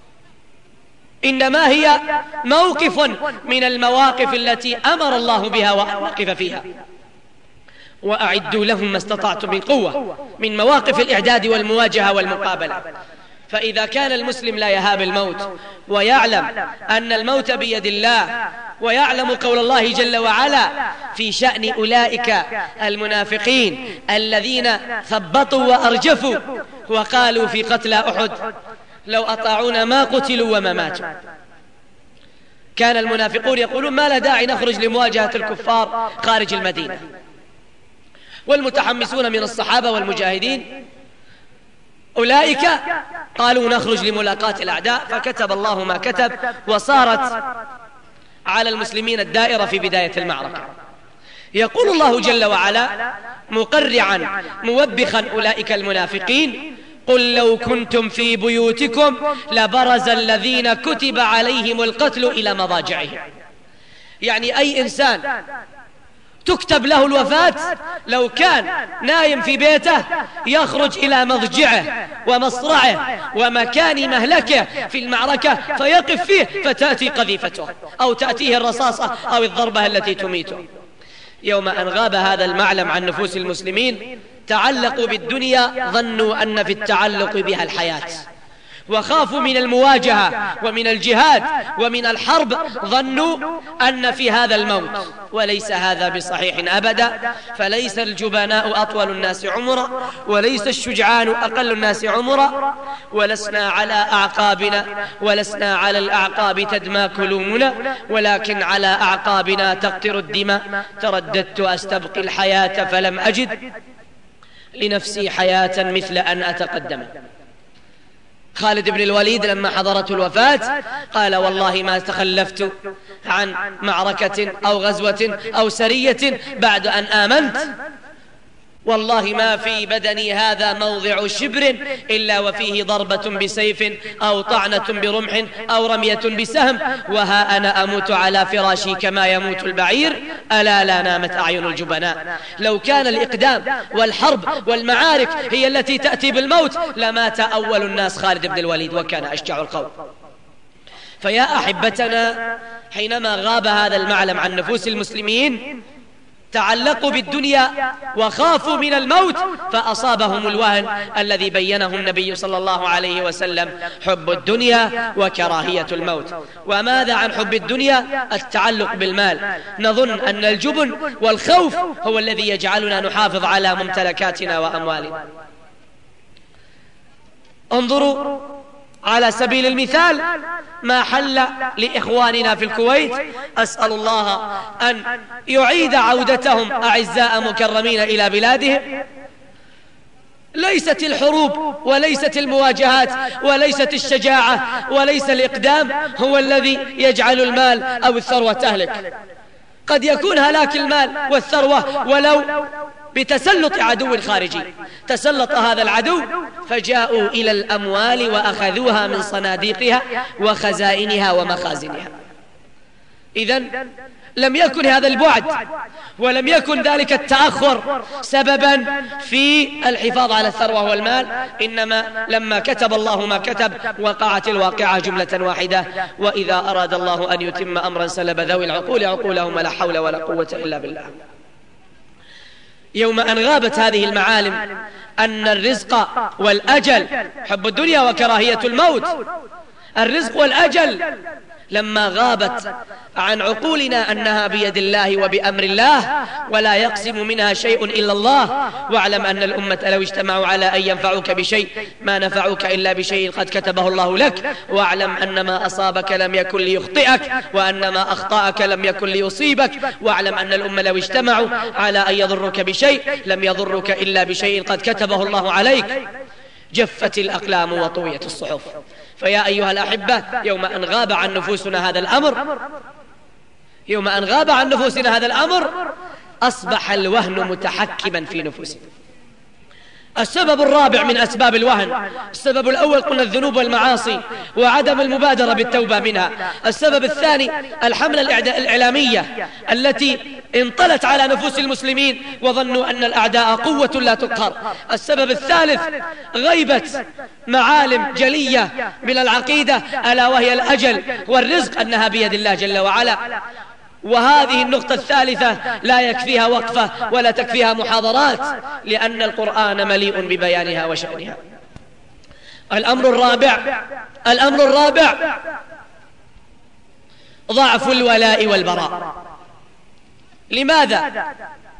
إنما هي موقف من المواقف التي أمر الله بها وأن نقف فيها. وأعدوا لهم ما استطعتم من قوة، من مواقف الإعداد والمواجهة والمقابلة. فإذا كان المسلم لا يهاب الموت ويعلم أن الموت بيد الله، ويعلم قول الله جل وعلا في شأن أولئك المنافقين الذين ثبطوا وأرجفوا وقالوا في قتلى أحد: لو أطاعونا ما قتلوا وما ماتوا. كان المنافقون يقولون: ما لا داعي نخرج لمواجهة الكفار خارج المدينة. والمتحمسون من الصحابة والمجاهدين أولئك قالوا: نخرج لملاقاة الأعداء. فكتب الله ما كتب، وصارت على المسلمين الدائرة في بداية المعركة. يقول الله جل وعلا مقرعا موبخا أولئك المنافقين: قل لو كنتم في بيوتكم لبرز الذين كتب عليهم القتل إلى مضاجعهم. يعني أي إنسان تكتب له الوفاة لو كان نايم في بيته يخرج إلى مضجعه ومصرعه ومكان مهلكه في المعركة فيقف فيه، فتأتي قذيفته أو تأتيه الرصاصة أو الضربة التي تميته. يوم أن غاب هذا المعلم عن نفوس المسلمين تعلقوا بالدنيا، ظنوا أن في التعلق بها الحياة، وخافوا من المواجهة ومن الجهاد ومن الحرب، ظنوا أن في هذا الموت، وليس هذا بصحيح أبدا. فليس الجبناء أطول الناس عمرا، وليس الشجعان أقل الناس عمرا، ولسنا على أعقابنا ولسنا على الأعقاب تدمى كلومنا، ولكن على أعقابنا تقطر الدماء. ترددت أستبقي الحياة فلم أجد لنفسي حياة مثل أن أتقدم. خالد بن الوليد لما حضرته الوفاة قال والله ما تخلفت عن معركة أو غزوة أو سرية بعد أن آمنت، والله ما في بدني هذا موضع شبر إلا وفيه ضربة بسيف أو طعنة برمح أو رمية بسهم، وها أنا أموت على فراشي كما يموت البعير، ألا لا نامت أعين الجبناء. لو كان الإقدام والحرب والمعارك هي التي تأتي بالموت لمات أول الناس خالد بن الوليد وكان أشجع القوم. فيا أحبتنا، حينما غاب هذا المعلم عن نفوس المسلمين تعلقوا بالدنيا وخافوا من الموت فأصابهم الوهن الذي بينه النبي صلى الله عليه وسلم: حب الدنيا وكراهية الموت. وماذا عن حب الدنيا؟ التعلق بالمال. نظن أن الجبن والخوف هو الذي يجعلنا نحافظ على ممتلكاتنا وأموالنا. انظروا على سبيل المثال ما حل لإخواننا في الكويت، أسأل الله أن يعيد عودتهم أعزاء مكرمين إلى بلادهم. ليست الحروب وليست المواجهات وليست الشجاعة وليس الإقدام هو الذي يجعل المال أو الثروة تهلك. قد يكون هلاك المال والثروة ولو بتسلط عدو خارجي. تسلط هذا العدو فجاءوا إلى الأموال وأخذوها من صناديقها وخزائنها ومخازنها. إذن لم يكن هذا البعد ولم يكن ذلك التأخر سببا في الحفاظ على الثروة والمال، إنما لما كتب الله ما كتب وقعت الواقعة جملة واحدة. وإذا أراد الله أن يتم أمرا سلب ذوي العقول عقولهم، لا حول ولا قوة إلا بالله. يوم أن غابت هذه المعالم أن الرزق والأجل، حب الدنيا وكراهية الموت، الرزق والأجل لما غابت عن عقولنا أنها بيد الله وبأمر الله ولا يقسم منها شيء إلا الله. واعلم أن الأمة لو اجتمعوا على أن ينفعوك بشيء ما نفعوك إلا بشيء قد كتبه الله لك. واعلم أن ما أصابك لم يكن ليخطئك وأن ما أخطأك لم يكن ليصيبك. واعلم أن الأمة لو اجتمعوا على أن يضرك بشيء لم يضرك إلا بشيء قد كتبه الله عليك. جفت الأقلام وطويت الصحف. فيا أيها الأحبة، يوم أن غاب عن نفوسنا هذا الأمر يوم أن غاب عن نفوسنا هذا الأمر أصبح الوهن متحكما في نفوسنا. السبب الرابع من أسباب الوهن، السبب الأول قلنا الذنوب والمعاصي وعدم المبادرة بالتوبة منها. السبب الثاني الحملة الإعلامية التي انطلت على نفوس المسلمين وظنوا أن الأعداء قوة لا تقهر. السبب الثالث غيبة معالم جلية من العقيدة ألا وهي الأجل والرزق أنها بيد الله جل وعلا. وهذه النقطة الثالثة لا يكفيها وقفة ولا تكفيها محاضرات، لأن القرآن مليء ببيانها وشأنها. الأمر الرابع الأمر الرابع ضعف الولاء والبراء. لماذا؟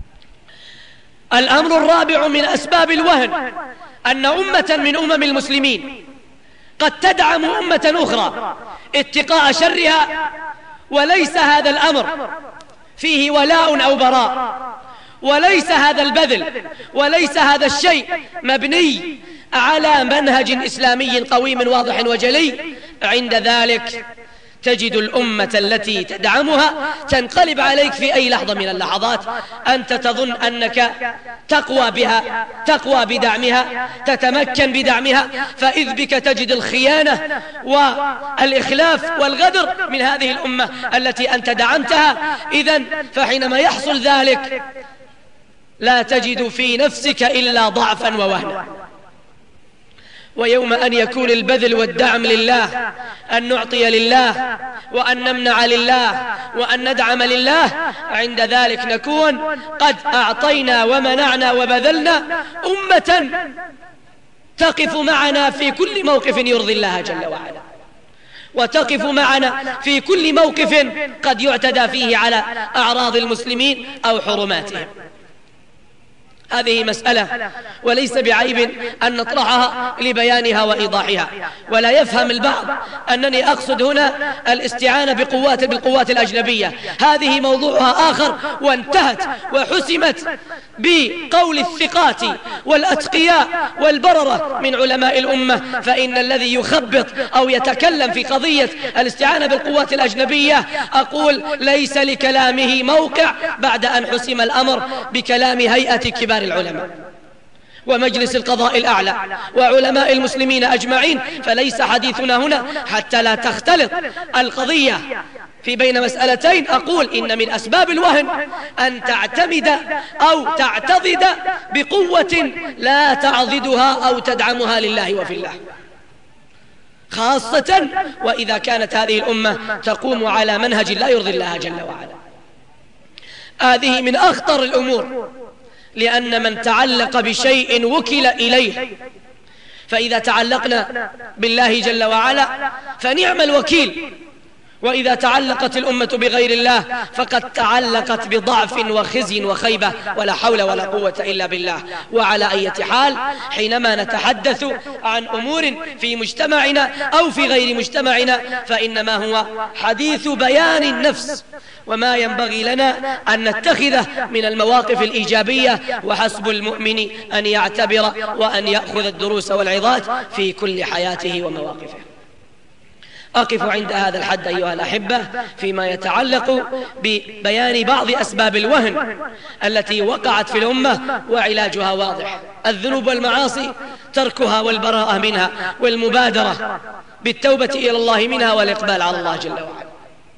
الأمر الرابع من أسباب الوهن أن أمة من أمم المسلمين قد تدعم أمة أخرى اتقاء شرها، وليس هذا الأمر فيه ولاء أو براء، وليس هذا البذل وليس هذا الشيء مبني على منهج إسلامي قويم واضح وجلي. عند ذلك تجد الأمة التي تدعمها تنقلب عليك في أي لحظة من اللحظات. أنت تظن أنك تقوى بها، تقوى بدعمها، تتمكن بدعمها، فإذ بك تجد الخيانة والإخلاف والغدر من هذه الأمة التي أنت دعمتها. إذن فحينما يحصل ذلك لا تجد في نفسك إلا ضعفا ووهنا. ويوم أن يكون البذل والدعم لله، أن نعطي لله وأن نمنع لله وأن ندعم لله، عند ذلك نكون قد أعطينا ومنعنا وبذلنا أمة تقف معنا في كل موقف يرضي الله جل وعلا، وتقف معنا في كل موقف قد يعتدى فيه على أعراض المسلمين أو حرماتهم. هذه مسألة وليس بعيب أن نطرحها لبيانها وإيضاحها. ولا يفهم البعض أنني أقصد هنا الاستعانة بقوات بالقوات الأجنبية، هذه موضوعها آخر وانتهت وحسمت بقول الثقات والأتقياء والبررة من علماء الأمة. فإن الذي يخبط أو يتكلم في قضية الاستعانة بالقوات الأجنبية أقول ليس لكلامه موقع بعد أن حسم الأمر بكلام هيئة كبار العلماء ومجلس القضاء الأعلى وعلماء المسلمين أجمعين. فليس حديثنا هنا حتى لا تختلط القضية في بين مسألتين. أقول إن من أسباب الوهن أن تعتمد أو تعتضد بقوة لا تعضدها أو تدعمها لله وفي الله، خاصة وإذا كانت هذه الأمة تقوم على منهج لا يرضي الله جل وعلا. هذه من أخطر الأمور، لأن من تعلق بشيء وكل إليه، فإذا تعلقنا بالله جل وعلا فنعم الوكيل، وإذا تعلقت الأمة بغير الله فقد تعلقت بضعف وخزي وخيبة ولا حول ولا قوة إلا بالله. وعلى أي حال حينما نتحدث عن أمور في مجتمعنا أو في غير مجتمعنا فإنما هو حديث بيان النفس، وما ينبغي لنا أن نتخذه من المواقف الإيجابية. وحسب المؤمن أن يعتبر وأن يأخذ الدروس والعظات في كل حياته ومواقفه. أقف عند هذا الحد أيها الأحبة فيما يتعلق ببيان بعض أسباب الوهن التي وقعت في الأمة، وعلاجها واضح: الذنوب والمعاصي تركها والبراءة منها والمبادرة بالتوبة إلى الله منها والإقبال على الله جل وعلا.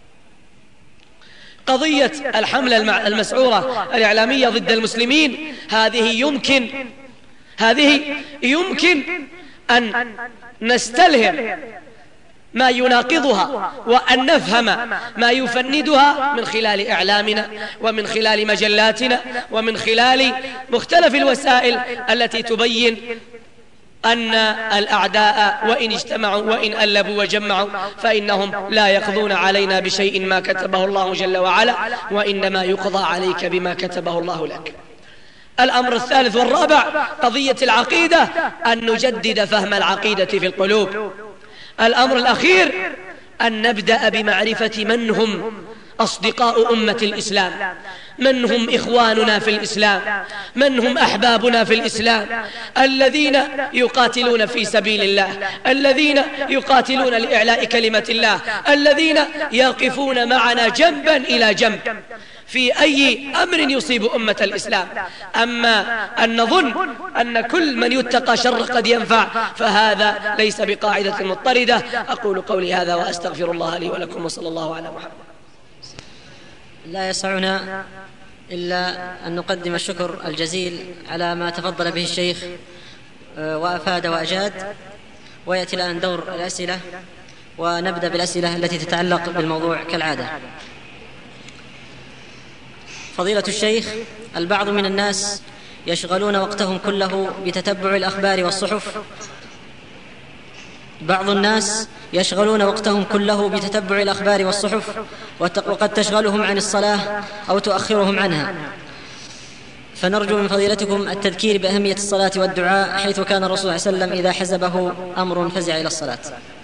قضية الحملة المسعورة الإعلامية ضد المسلمين هذه يمكن هذه يمكن أن نستلهم ما يناقضها وأن نفهم ما يفندها من خلال إعلامنا ومن خلال مجلاتنا ومن خلال مختلف الوسائل التي تبين أن الأعداء وإن اجتمعوا وإن ألبوا وجمعوا فإنهم لا يقضون علينا بشيء ما كتبه الله جل وعلا، وإنما يقضى عليك بما كتبه الله لك. الأمر الثالث والرابع قضية العقيدة، أن نجدد فهم العقيدة في القلوب. الأمر الأخير أن نبدأ بمعرفة من هم أصدقاء أمة الإسلام، من هم إخواننا في الإسلام، من هم أحبابنا في الإسلام، الذين يقاتلون في سبيل الله، الذين يقاتلون لإعلاء كلمة الله، الذين يقفون معنا جنبا إلى جنب في أي أمر يصيب أمة الإسلام. أما أن نظن أن كل من يتقى شر قد ينفع فهذا ليس بقاعدة مضطردة. أقول قولي هذا وأستغفر الله لي ولكم، وصلى الله على محمد.
لا يسعنا إلا أن نقدم الشكر الجزيل على ما تفضل به الشيخ وأفاد وأجاد. ويأتي الآن دور الأسئلة، ونبدأ بالأسئلة التي تتعلق بالموضوع كالعادة. فضيلة الشيخ، البعض من الناس يشغلون وقتهم كله بتتبع الأخبار والصحف بعض الناس يشغلون وقتهم كله بتتبع الأخبار والصحف وقد تشغلهم عن الصلاة أو تؤخرهم عنها، فنرجو من فضيلتكم التذكير بأهمية الصلاة والدعاء، حيث كان الرسول صلى الله عليه وسلم إذا حزبه أمر فزع إلى الصلاة.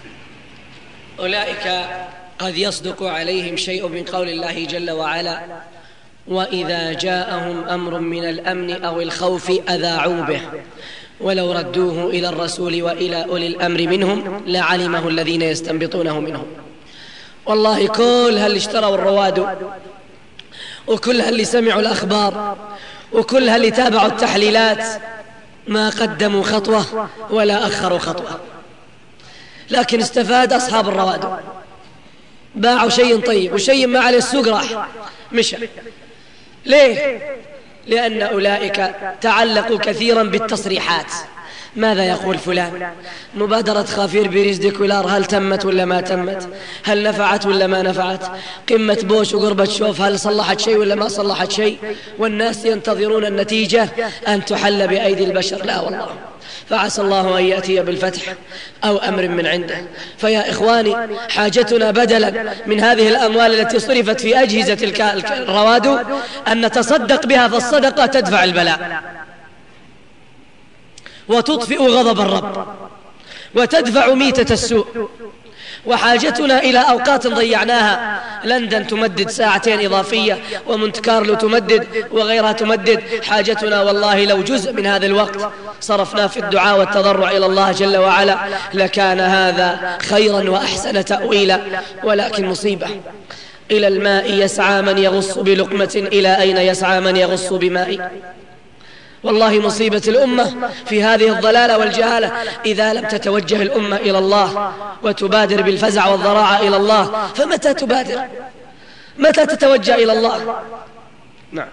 أولئك قد يصدق عليهم شيء من قول الله جل وعلا: وإذا جاءهم أمر من الأمن أو الخوف أذاعوا به ولو ردوه إلى الرسول وإلى أولي الأمر منهم لعلمه الذين يستنبطونه منهم. والله كل هل اشتروا الرواد وكل هل سمعوا الأخبار وكل هل تابعوا التحليلات ما قدموا خطوة ولا أخروا خطوة، لكن استفاد أصحاب الرواد، باعوا شيء طيب وشيء ما عليه السوق راح مشى. ليه؟ لأن أولئك تعلقوا كثيرا بالتصريحات، ماذا يقول فلان، مبادرة خافير بيريز ديكولار هل تمت ولا ما تمت، هل نفعت ولا ما نفعت، قمة بوش وقربة شوف هل صلحت شيء ولا ما صلحت شيء، والناس ينتظرون النتيجة أن تحل بأيدي البشر. لا والله، فعسى الله أن يأتي بالفتح أو أمر من عنده. فيا إخواني، حاجتنا بدلا من هذه الأموال التي صرفت في أجهزة الرواد أن نتصدق بها، فالصدقة تدفع البلاء.
وتطفئ غضب الرب وتدفع ميتة السوء. وحاجتنا إلى أوقات ضيعناها، لندن تمدد ساعتين إضافية، ومونت كارلو تمدد، وغيرها تمدد. حاجتنا والله لو جزء من هذا الوقت صرفناه في الدعاء والتضرع إلى الله جل وعلا لكان هذا خيرا وأحسن تأويلا. ولكن مصيبة، إلى الماء يسعى من يغص بلقمة، إلى أين يسعى من يغص بماء؟ والله مصيبة الأمة في هذه الضلالة والجهالة إذا لم تتوجه الأمة إلى الله وتبادر بالفزع والضراعة إلى الله. فمتى تبادر؟ متى تتوجه إلى الله؟
نعم.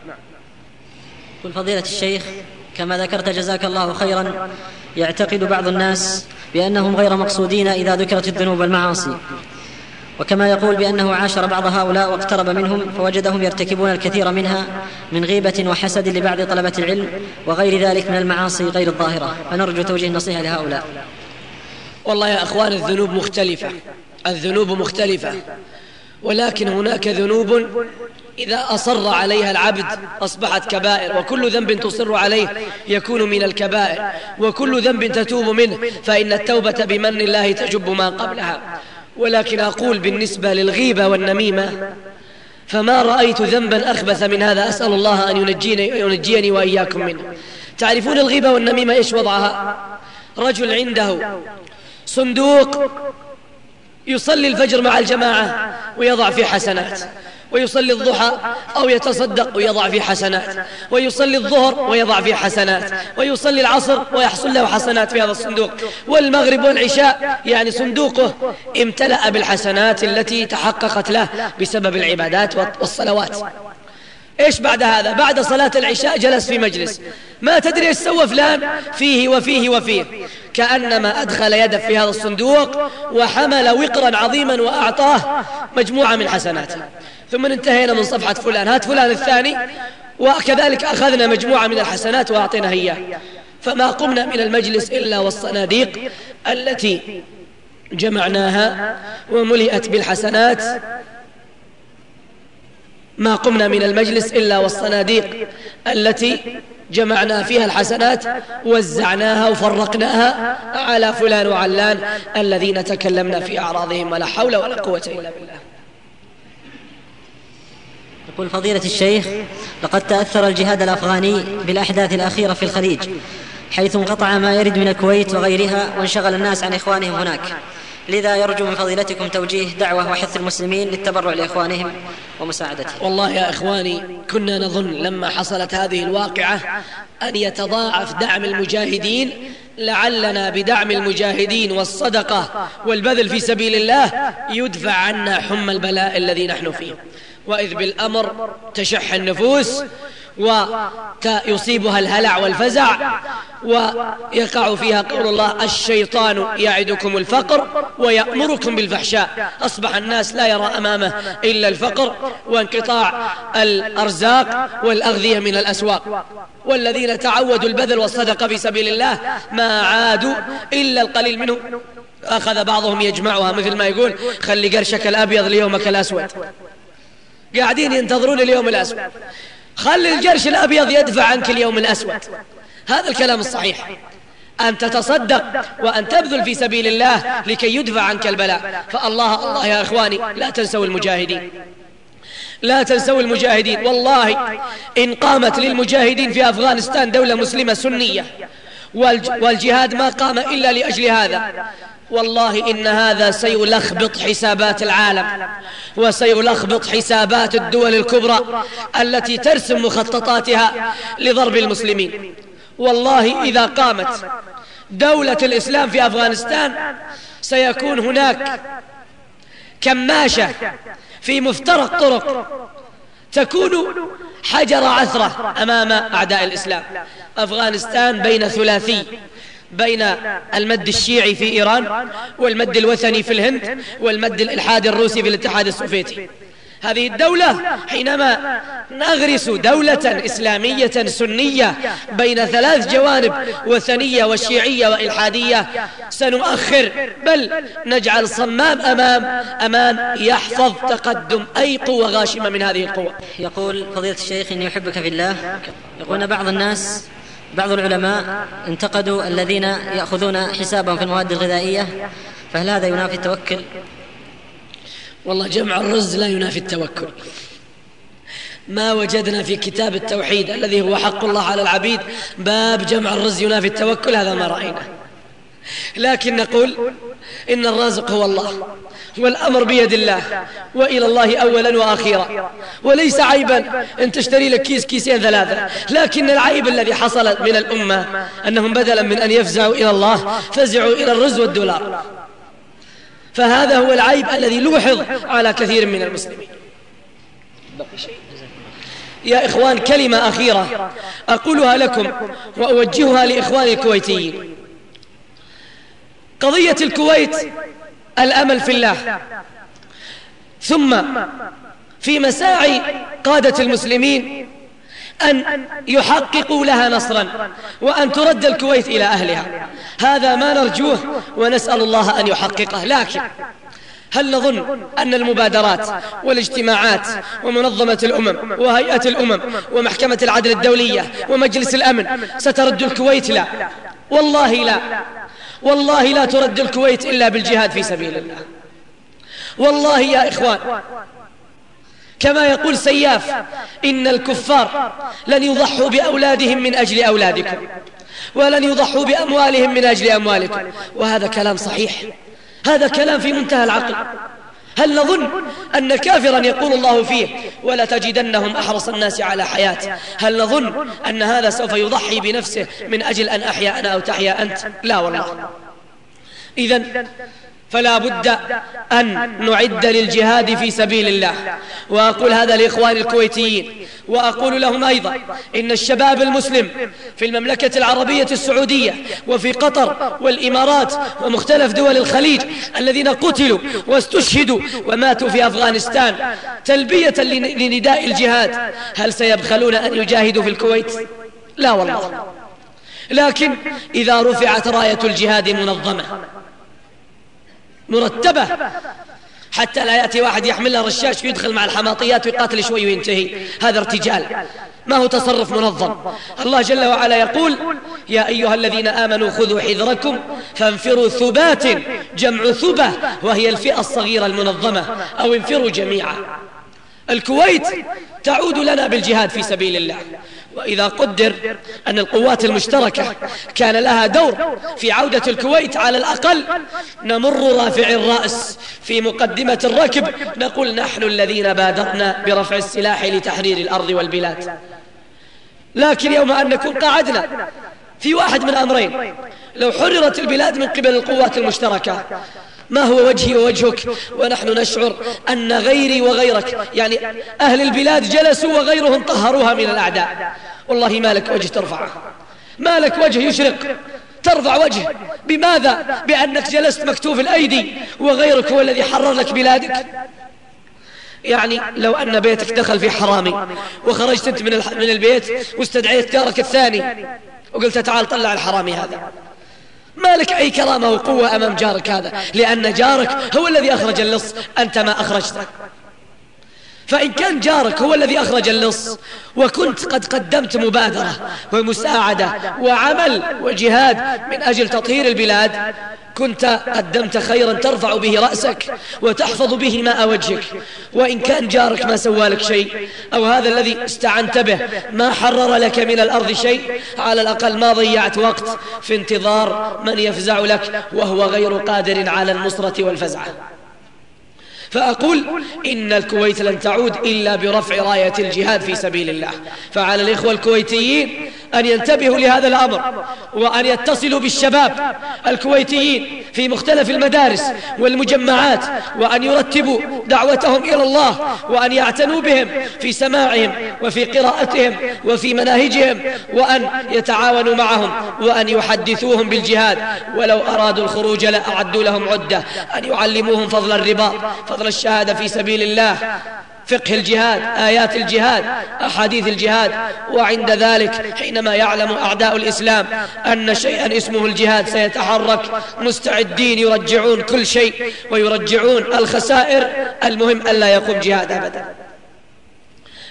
قل فضيلة الشيخ، كما ذكرت جزاك الله خيرا، يعتقد بعض الناس بأنهم غير مقصودين إذا ذكرت الذنوب والمعاصي، وكما يقول بأنه عاشر بعض هؤلاء واقترب منهم فوجدهم يرتكبون الكثير منها من غيبة وحسد لبعض طلبة العلم وغير ذلك من المعاصي غير الظاهرة، فنرجو توجيه النصيحة لهؤلاء.
والله يا أخوان، الذنوب مختلفة، الذنوب مختلفة، ولكن هناك ذنوب إذا أصر عليها العبد أصبحت كبائر، وكل ذنب تصر عليه يكون من الكبائر، وكل ذنب تتوب منه فإن التوبة بمن الله تجب ما قبلها. ولكن أقول بالنسبة للغيبة والنميمة فما رأيت ذنبا أخبث من هذا، أسأل الله أن ينجيني, ينجيني وإياكم منه. تعرفون الغيبة والنميمة إيش وضعها؟ رجل عنده صندوق يصلي الفجر مع الجماعة ويضع فيه حسنات، ويصلي الضحى أو يتصدق ويضع فيه حسنات، ويصلي الظهر ويضع فيه حسنات، ويصلي العصر ويحصل له حسنات في هذا الصندوق، والمغرب والعشاء يعني صندوقه امتلأ بالحسنات التي تحققت له بسبب العبادات والصلوات. إيش بعد هذا؟ بعد صلاة العشاء جلس في مجلس ما تدري إيش سوى فلان فيه وفيه وفيه، كأنما أدخل يده في هذا الصندوق وحمل وقرا عظيما وأعطاه مجموعة من حسناته. ثم انتهينا من صفحة فلان، هات فلان الثاني، وكذلك أخذنا مجموعة من الحسنات وأعطينا إياه. فما قمنا من المجلس إلا والصناديق التي جمعناها وملئت بالحسنات، ما قمنا من المجلس إلا والصناديق التي جمعنا فيها الحسنات وزعناها وفرقناها على فلان وعلان الذين تكلمنا في أعراضهم، ولا حول ولا قوة إلا بالله.
يقول فضيلة الشيخ، لقد تأثر الجهاد الأفغاني بالأحداث الأخيرة في الخليج، حيث انقطع ما يرد من الكويت وغيرها وانشغل الناس عن إخوانهم هناك، لذا يرجو من فضيلتكم توجيه دعوة وحث المسلمين للتبرع لإخوانهم ومساعدتهم.
والله يا إخواني، كنا نظن لما حصلت هذه الواقعة أن يتضاعف دعم المجاهدين، لعلنا بدعم المجاهدين والصدقة والبذل في سبيل الله يدفع عنا حمى البلاء الذي نحن فيه. وإذ بالأمر تشح النفوس ويصيبها الهلع والفزع، ويقع فيها قول الله: الشيطان يعدكم الفقر ويأمركم بالفحشاء. أصبح الناس لا يرى أمامه إلا الفقر وانقطاع الأرزاق والأغذية من الأسواق، والذين تعودوا البذل والصدقة في سبيل الله ما عادوا إلا القليل منهم. أخذ بعضهم يجمعها، مثل ما يقول: خلي قرشك الأبيض ليومك الأسود. قاعدين ينتظرون اليوم الأسود، خلي الجرش الأبيض يدفع عنك اليوم الأسود. هذا الكلام الصحيح، أن تتصدق وأن تبذل في سبيل الله لكي يدفع عنك البلاء. فالله الله يا إخواني، لا تنسوا المجاهدين، لا تنسوا المجاهدين. والله إن قامت للمجاهدين في أفغانستان دولة مسلمة سنية والجهاد ما قام إلا لأجل هذا، والله إن هذا سيلخبط حسابات العالم وسيلخبط حسابات الدول الكبرى التي ترسم مخططاتها لضرب المسلمين. والله إذا قامت دولة الإسلام في أفغانستان سيكون هناك كماشة في مفترق طرق تكون حجر عثرة أمام أعداء الإسلام. أفغانستان بين ثلاثي، بين المد الشيعي في إيران، والمد الوثني في الهند، والمد الإلحادي الروسي في الاتحاد السوفيتي. هذه الدولة حينما نغرس دولة إسلامية سنية بين ثلاث جوانب، وثنية والشيعية وإلحادية، سنؤخر بل نجعل صمام أمام أمان يحفظ تقدم أي قوة غاشمة من هذه القوة.
يقول فضيلة الشيخ: إني أحبك في الله. يقول بعض الناس بعض العلماء انتقدوا الذين يأخذون حسابهم في المواد الغذائية، فهل هذا ينافي التوكل؟
والله جمع الرز لا ينافي التوكل. ما وجدنا في كتاب التوحيد الذي هو حق الله على العبيد باب جمع الرز ينافي التوكل، هذا ما رأينا. لكن نقول إن الرازق هو الله، والأمر بيد الله، وإلى الله أولا وآخرا، وليس عيبا أن تشتري لك كيس كيسين ثلاثة، لكن العيب الذي حصل من الأمة أنهم بدلا من أن يفزعوا إلى الله فزعوا إلى الرز والدولار، فهذا هو العيب الذي لوحظ على كثير من المسلمين. يا إخوان، كلمة أخيرة أقولها لكم وأوجهها لإخواني الكويتيين. قضية الكويت الأمل في الله، ثم في مساعي قادة المسلمين أن يحققوا لها نصرا وأن ترد الكويت إلى أهلها، هذا ما نرجوه ونسأل الله أن يحققه. لكن هل نظن أن المبادرات والاجتماعات ومنظمة الأمم وهيئة الأمم ومحكمة العدل الدولية ومجلس الأمن سترد الكويت؟ لا والله لا، والله لا ترد الكويت إلا بالجهاد في سبيل الله. والله يا إخوان، كما يقول سياف: إن الكفار لن يضحوا بأولادهم من أجل أولادكم، ولن يضحوا بأموالهم من أجل أموالكم. وهذا كلام صحيح، هذا كلام في منتهى العقل. هل نظن أن كافرا يقول الله فيه ولا تجدنهم أحرص الناس على حياة، هل نظن أن هذا سوف يضحي بنفسه من أجل أن أحيا أنا أو تحيا أنت؟ لا والله. إذن فلا بد أن نعد للجهاد في سبيل الله. وأقول هذا لإخواني الكويتيين، وأقول لهم أيضا إن الشباب المسلم في المملكة العربية السعودية وفي قطر والإمارات ومختلف دول الخليج الذين قتلوا واستشهدوا وماتوا في أفغانستان تلبية لنداء الجهاد، هل سيبخلون أن يجاهدوا في الكويت؟ لا والله. لكن إذا رفعت راية الجهاد منظمة مرتبة، حتى لا يأتي واحد يحمل له رشاش ويدخل مع الحماطيات ويقاتل شوي وينتهي، هذا ارتجال، ما هو تصرف منظم. الله جل وعلا يقول: يا أيها الذين آمنوا خذوا حذركم فانفروا ثبات، جمع ثبة وهي الفئة الصغيرة المنظمة، أو انفروا جميعا. الكويت تعود لنا بالجهاد في سبيل الله. وإذا قدر أن القوات المشتركة كان لها دور في عودة الكويت، على الأقل نمر رافع الرأس في مقدمة الركب نقول: نحن الذين بادرنا برفع السلاح لتحرير الأرض والبلاد. لكن يوم أن نكون قاعدنا في واحد من أمرين: لو حررت البلاد من قبل القوات المشتركة، ما هو وجهي ووجهك ونحن نشعر أن غيري وغيرك، يعني أهل البلاد جلسوا وغيرهم طهروها من الأعداء، والله ما لك وجه ترفع، ما لك وجه يشرق ترفع وجه. بماذا؟ بأنك جلست مكتوف الأيدي وغيرك هو الذي حرر لك بلادك. يعني لو أن بيتك دخل في حرامي وخرجت أنت من من البيت واستدعيت جارك الثاني وقلت: تعال طلع الحرامي هذا، ما لك أي كرامة وقوة أمام جارك هذا، لأن جارك هو الذي أخرج اللص، أنت ما أخرجته. فإن كان جارك هو الذي أخرج اللص وكنت قد قدمت مبادرة ومساعدة وعمل وجهاد من أجل تطهير البلاد، كنت قدمت خيرا ترفع به رأسك وتحفظ به ماء وجهك. وإن كان جارك ما سوى لك شيء، أو هذا الذي استعنت به ما حرر لك من الأرض شيء، على الأقل ما ضيعت وقت في انتظار من يفزع لك وهو غير قادر على النصرة والفزعة. فأقول إن الكويت لن تعود إلا برفع راية الجهاد في سبيل الله. فعلى الإخوة الكويتيين أن ينتبهوا لهذا الأمر، وأن يتصلوا بالشباب الكويتيين في مختلف المدارس والمجمعات، وأن يرتبوا دعوتهم إلى الله، وأن يعتنوا بهم في سماعهم وفي قراءتهم وفي مناهجهم، وأن يتعاونوا معهم، وأن يحدثوهم بالجهاد، ولو أرادوا الخروج لأعدوا لهم عدة، أن يعلموهم فضل الرباط، فضل الشهادة في سبيل الله، فقه الجهاد، آيات الجهاد، أحاديث الجهاد. وعند ذلك حينما يعلم أعداء الإسلام أن شيئا اسمه الجهاد سيتحرك، مستعدين يرجعون كل شيء ويرجعون الخسائر، المهم ألا يقوم جهاد أبدا.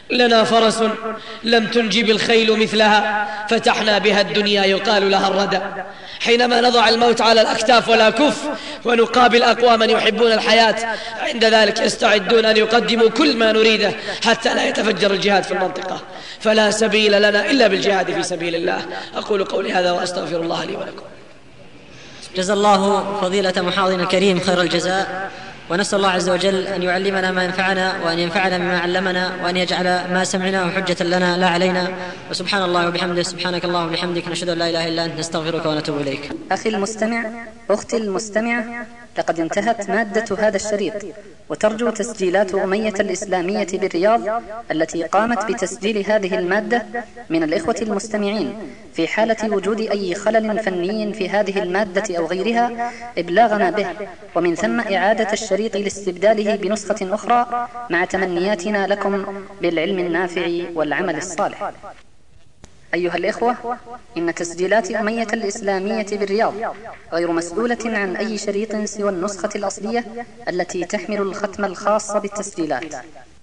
لنا فرس لم تنجب الخيل مثلها، فتحنا بها الدنيا يقال لها الردى. حينما نضع الموت على الأكتاف والأكف ونقابل أقواما يحبون الحياة، عند ذلك يستعدون أن يقدموا كل ما نريده حتى لا يتفجر الجهاد في المنطقة. فلا سبيل لنا إلا بالجهاد في سبيل الله. أقول قولي هذا وأستغفر الله لي ولكم.
جزا الله فضيلة محاضرنا الكريم خير الجزاء، ونسأل الله عز وجل أن يعلمنا ما ينفعنا، وأن ينفعنا بما علمنا، وأن يجعل ما سمعناه حجة لنا لا علينا. وسبحان الله وبحمده، سبحانك اللهم وبحمدك، نشهد أن لا إله إلا أنت، نستغفرك ونتوب إليك.
أخي المستمع، أختي المستمعة، لقد انتهت مادة هذا الشريط، وترجو تسجيلات أمية الإسلامية بالرياض التي قامت بتسجيل هذه المادة من الإخوة المستمعين في حالة وجود أي خلل فني في هذه المادة أو غيرها إبلاغنا به، ومن ثم إعادة الشريط لاستبداله بنسخة أخرى، مع تمنياتنا لكم بالعلم النافع والعمل الصالح. أيها الإخوة، إن تسجيلات أمية الإسلامية بالرياض غير مسؤولة عن أي شريط سوى النسخة الأصلية التي تحمل الختم الخاص بالتسجيلات.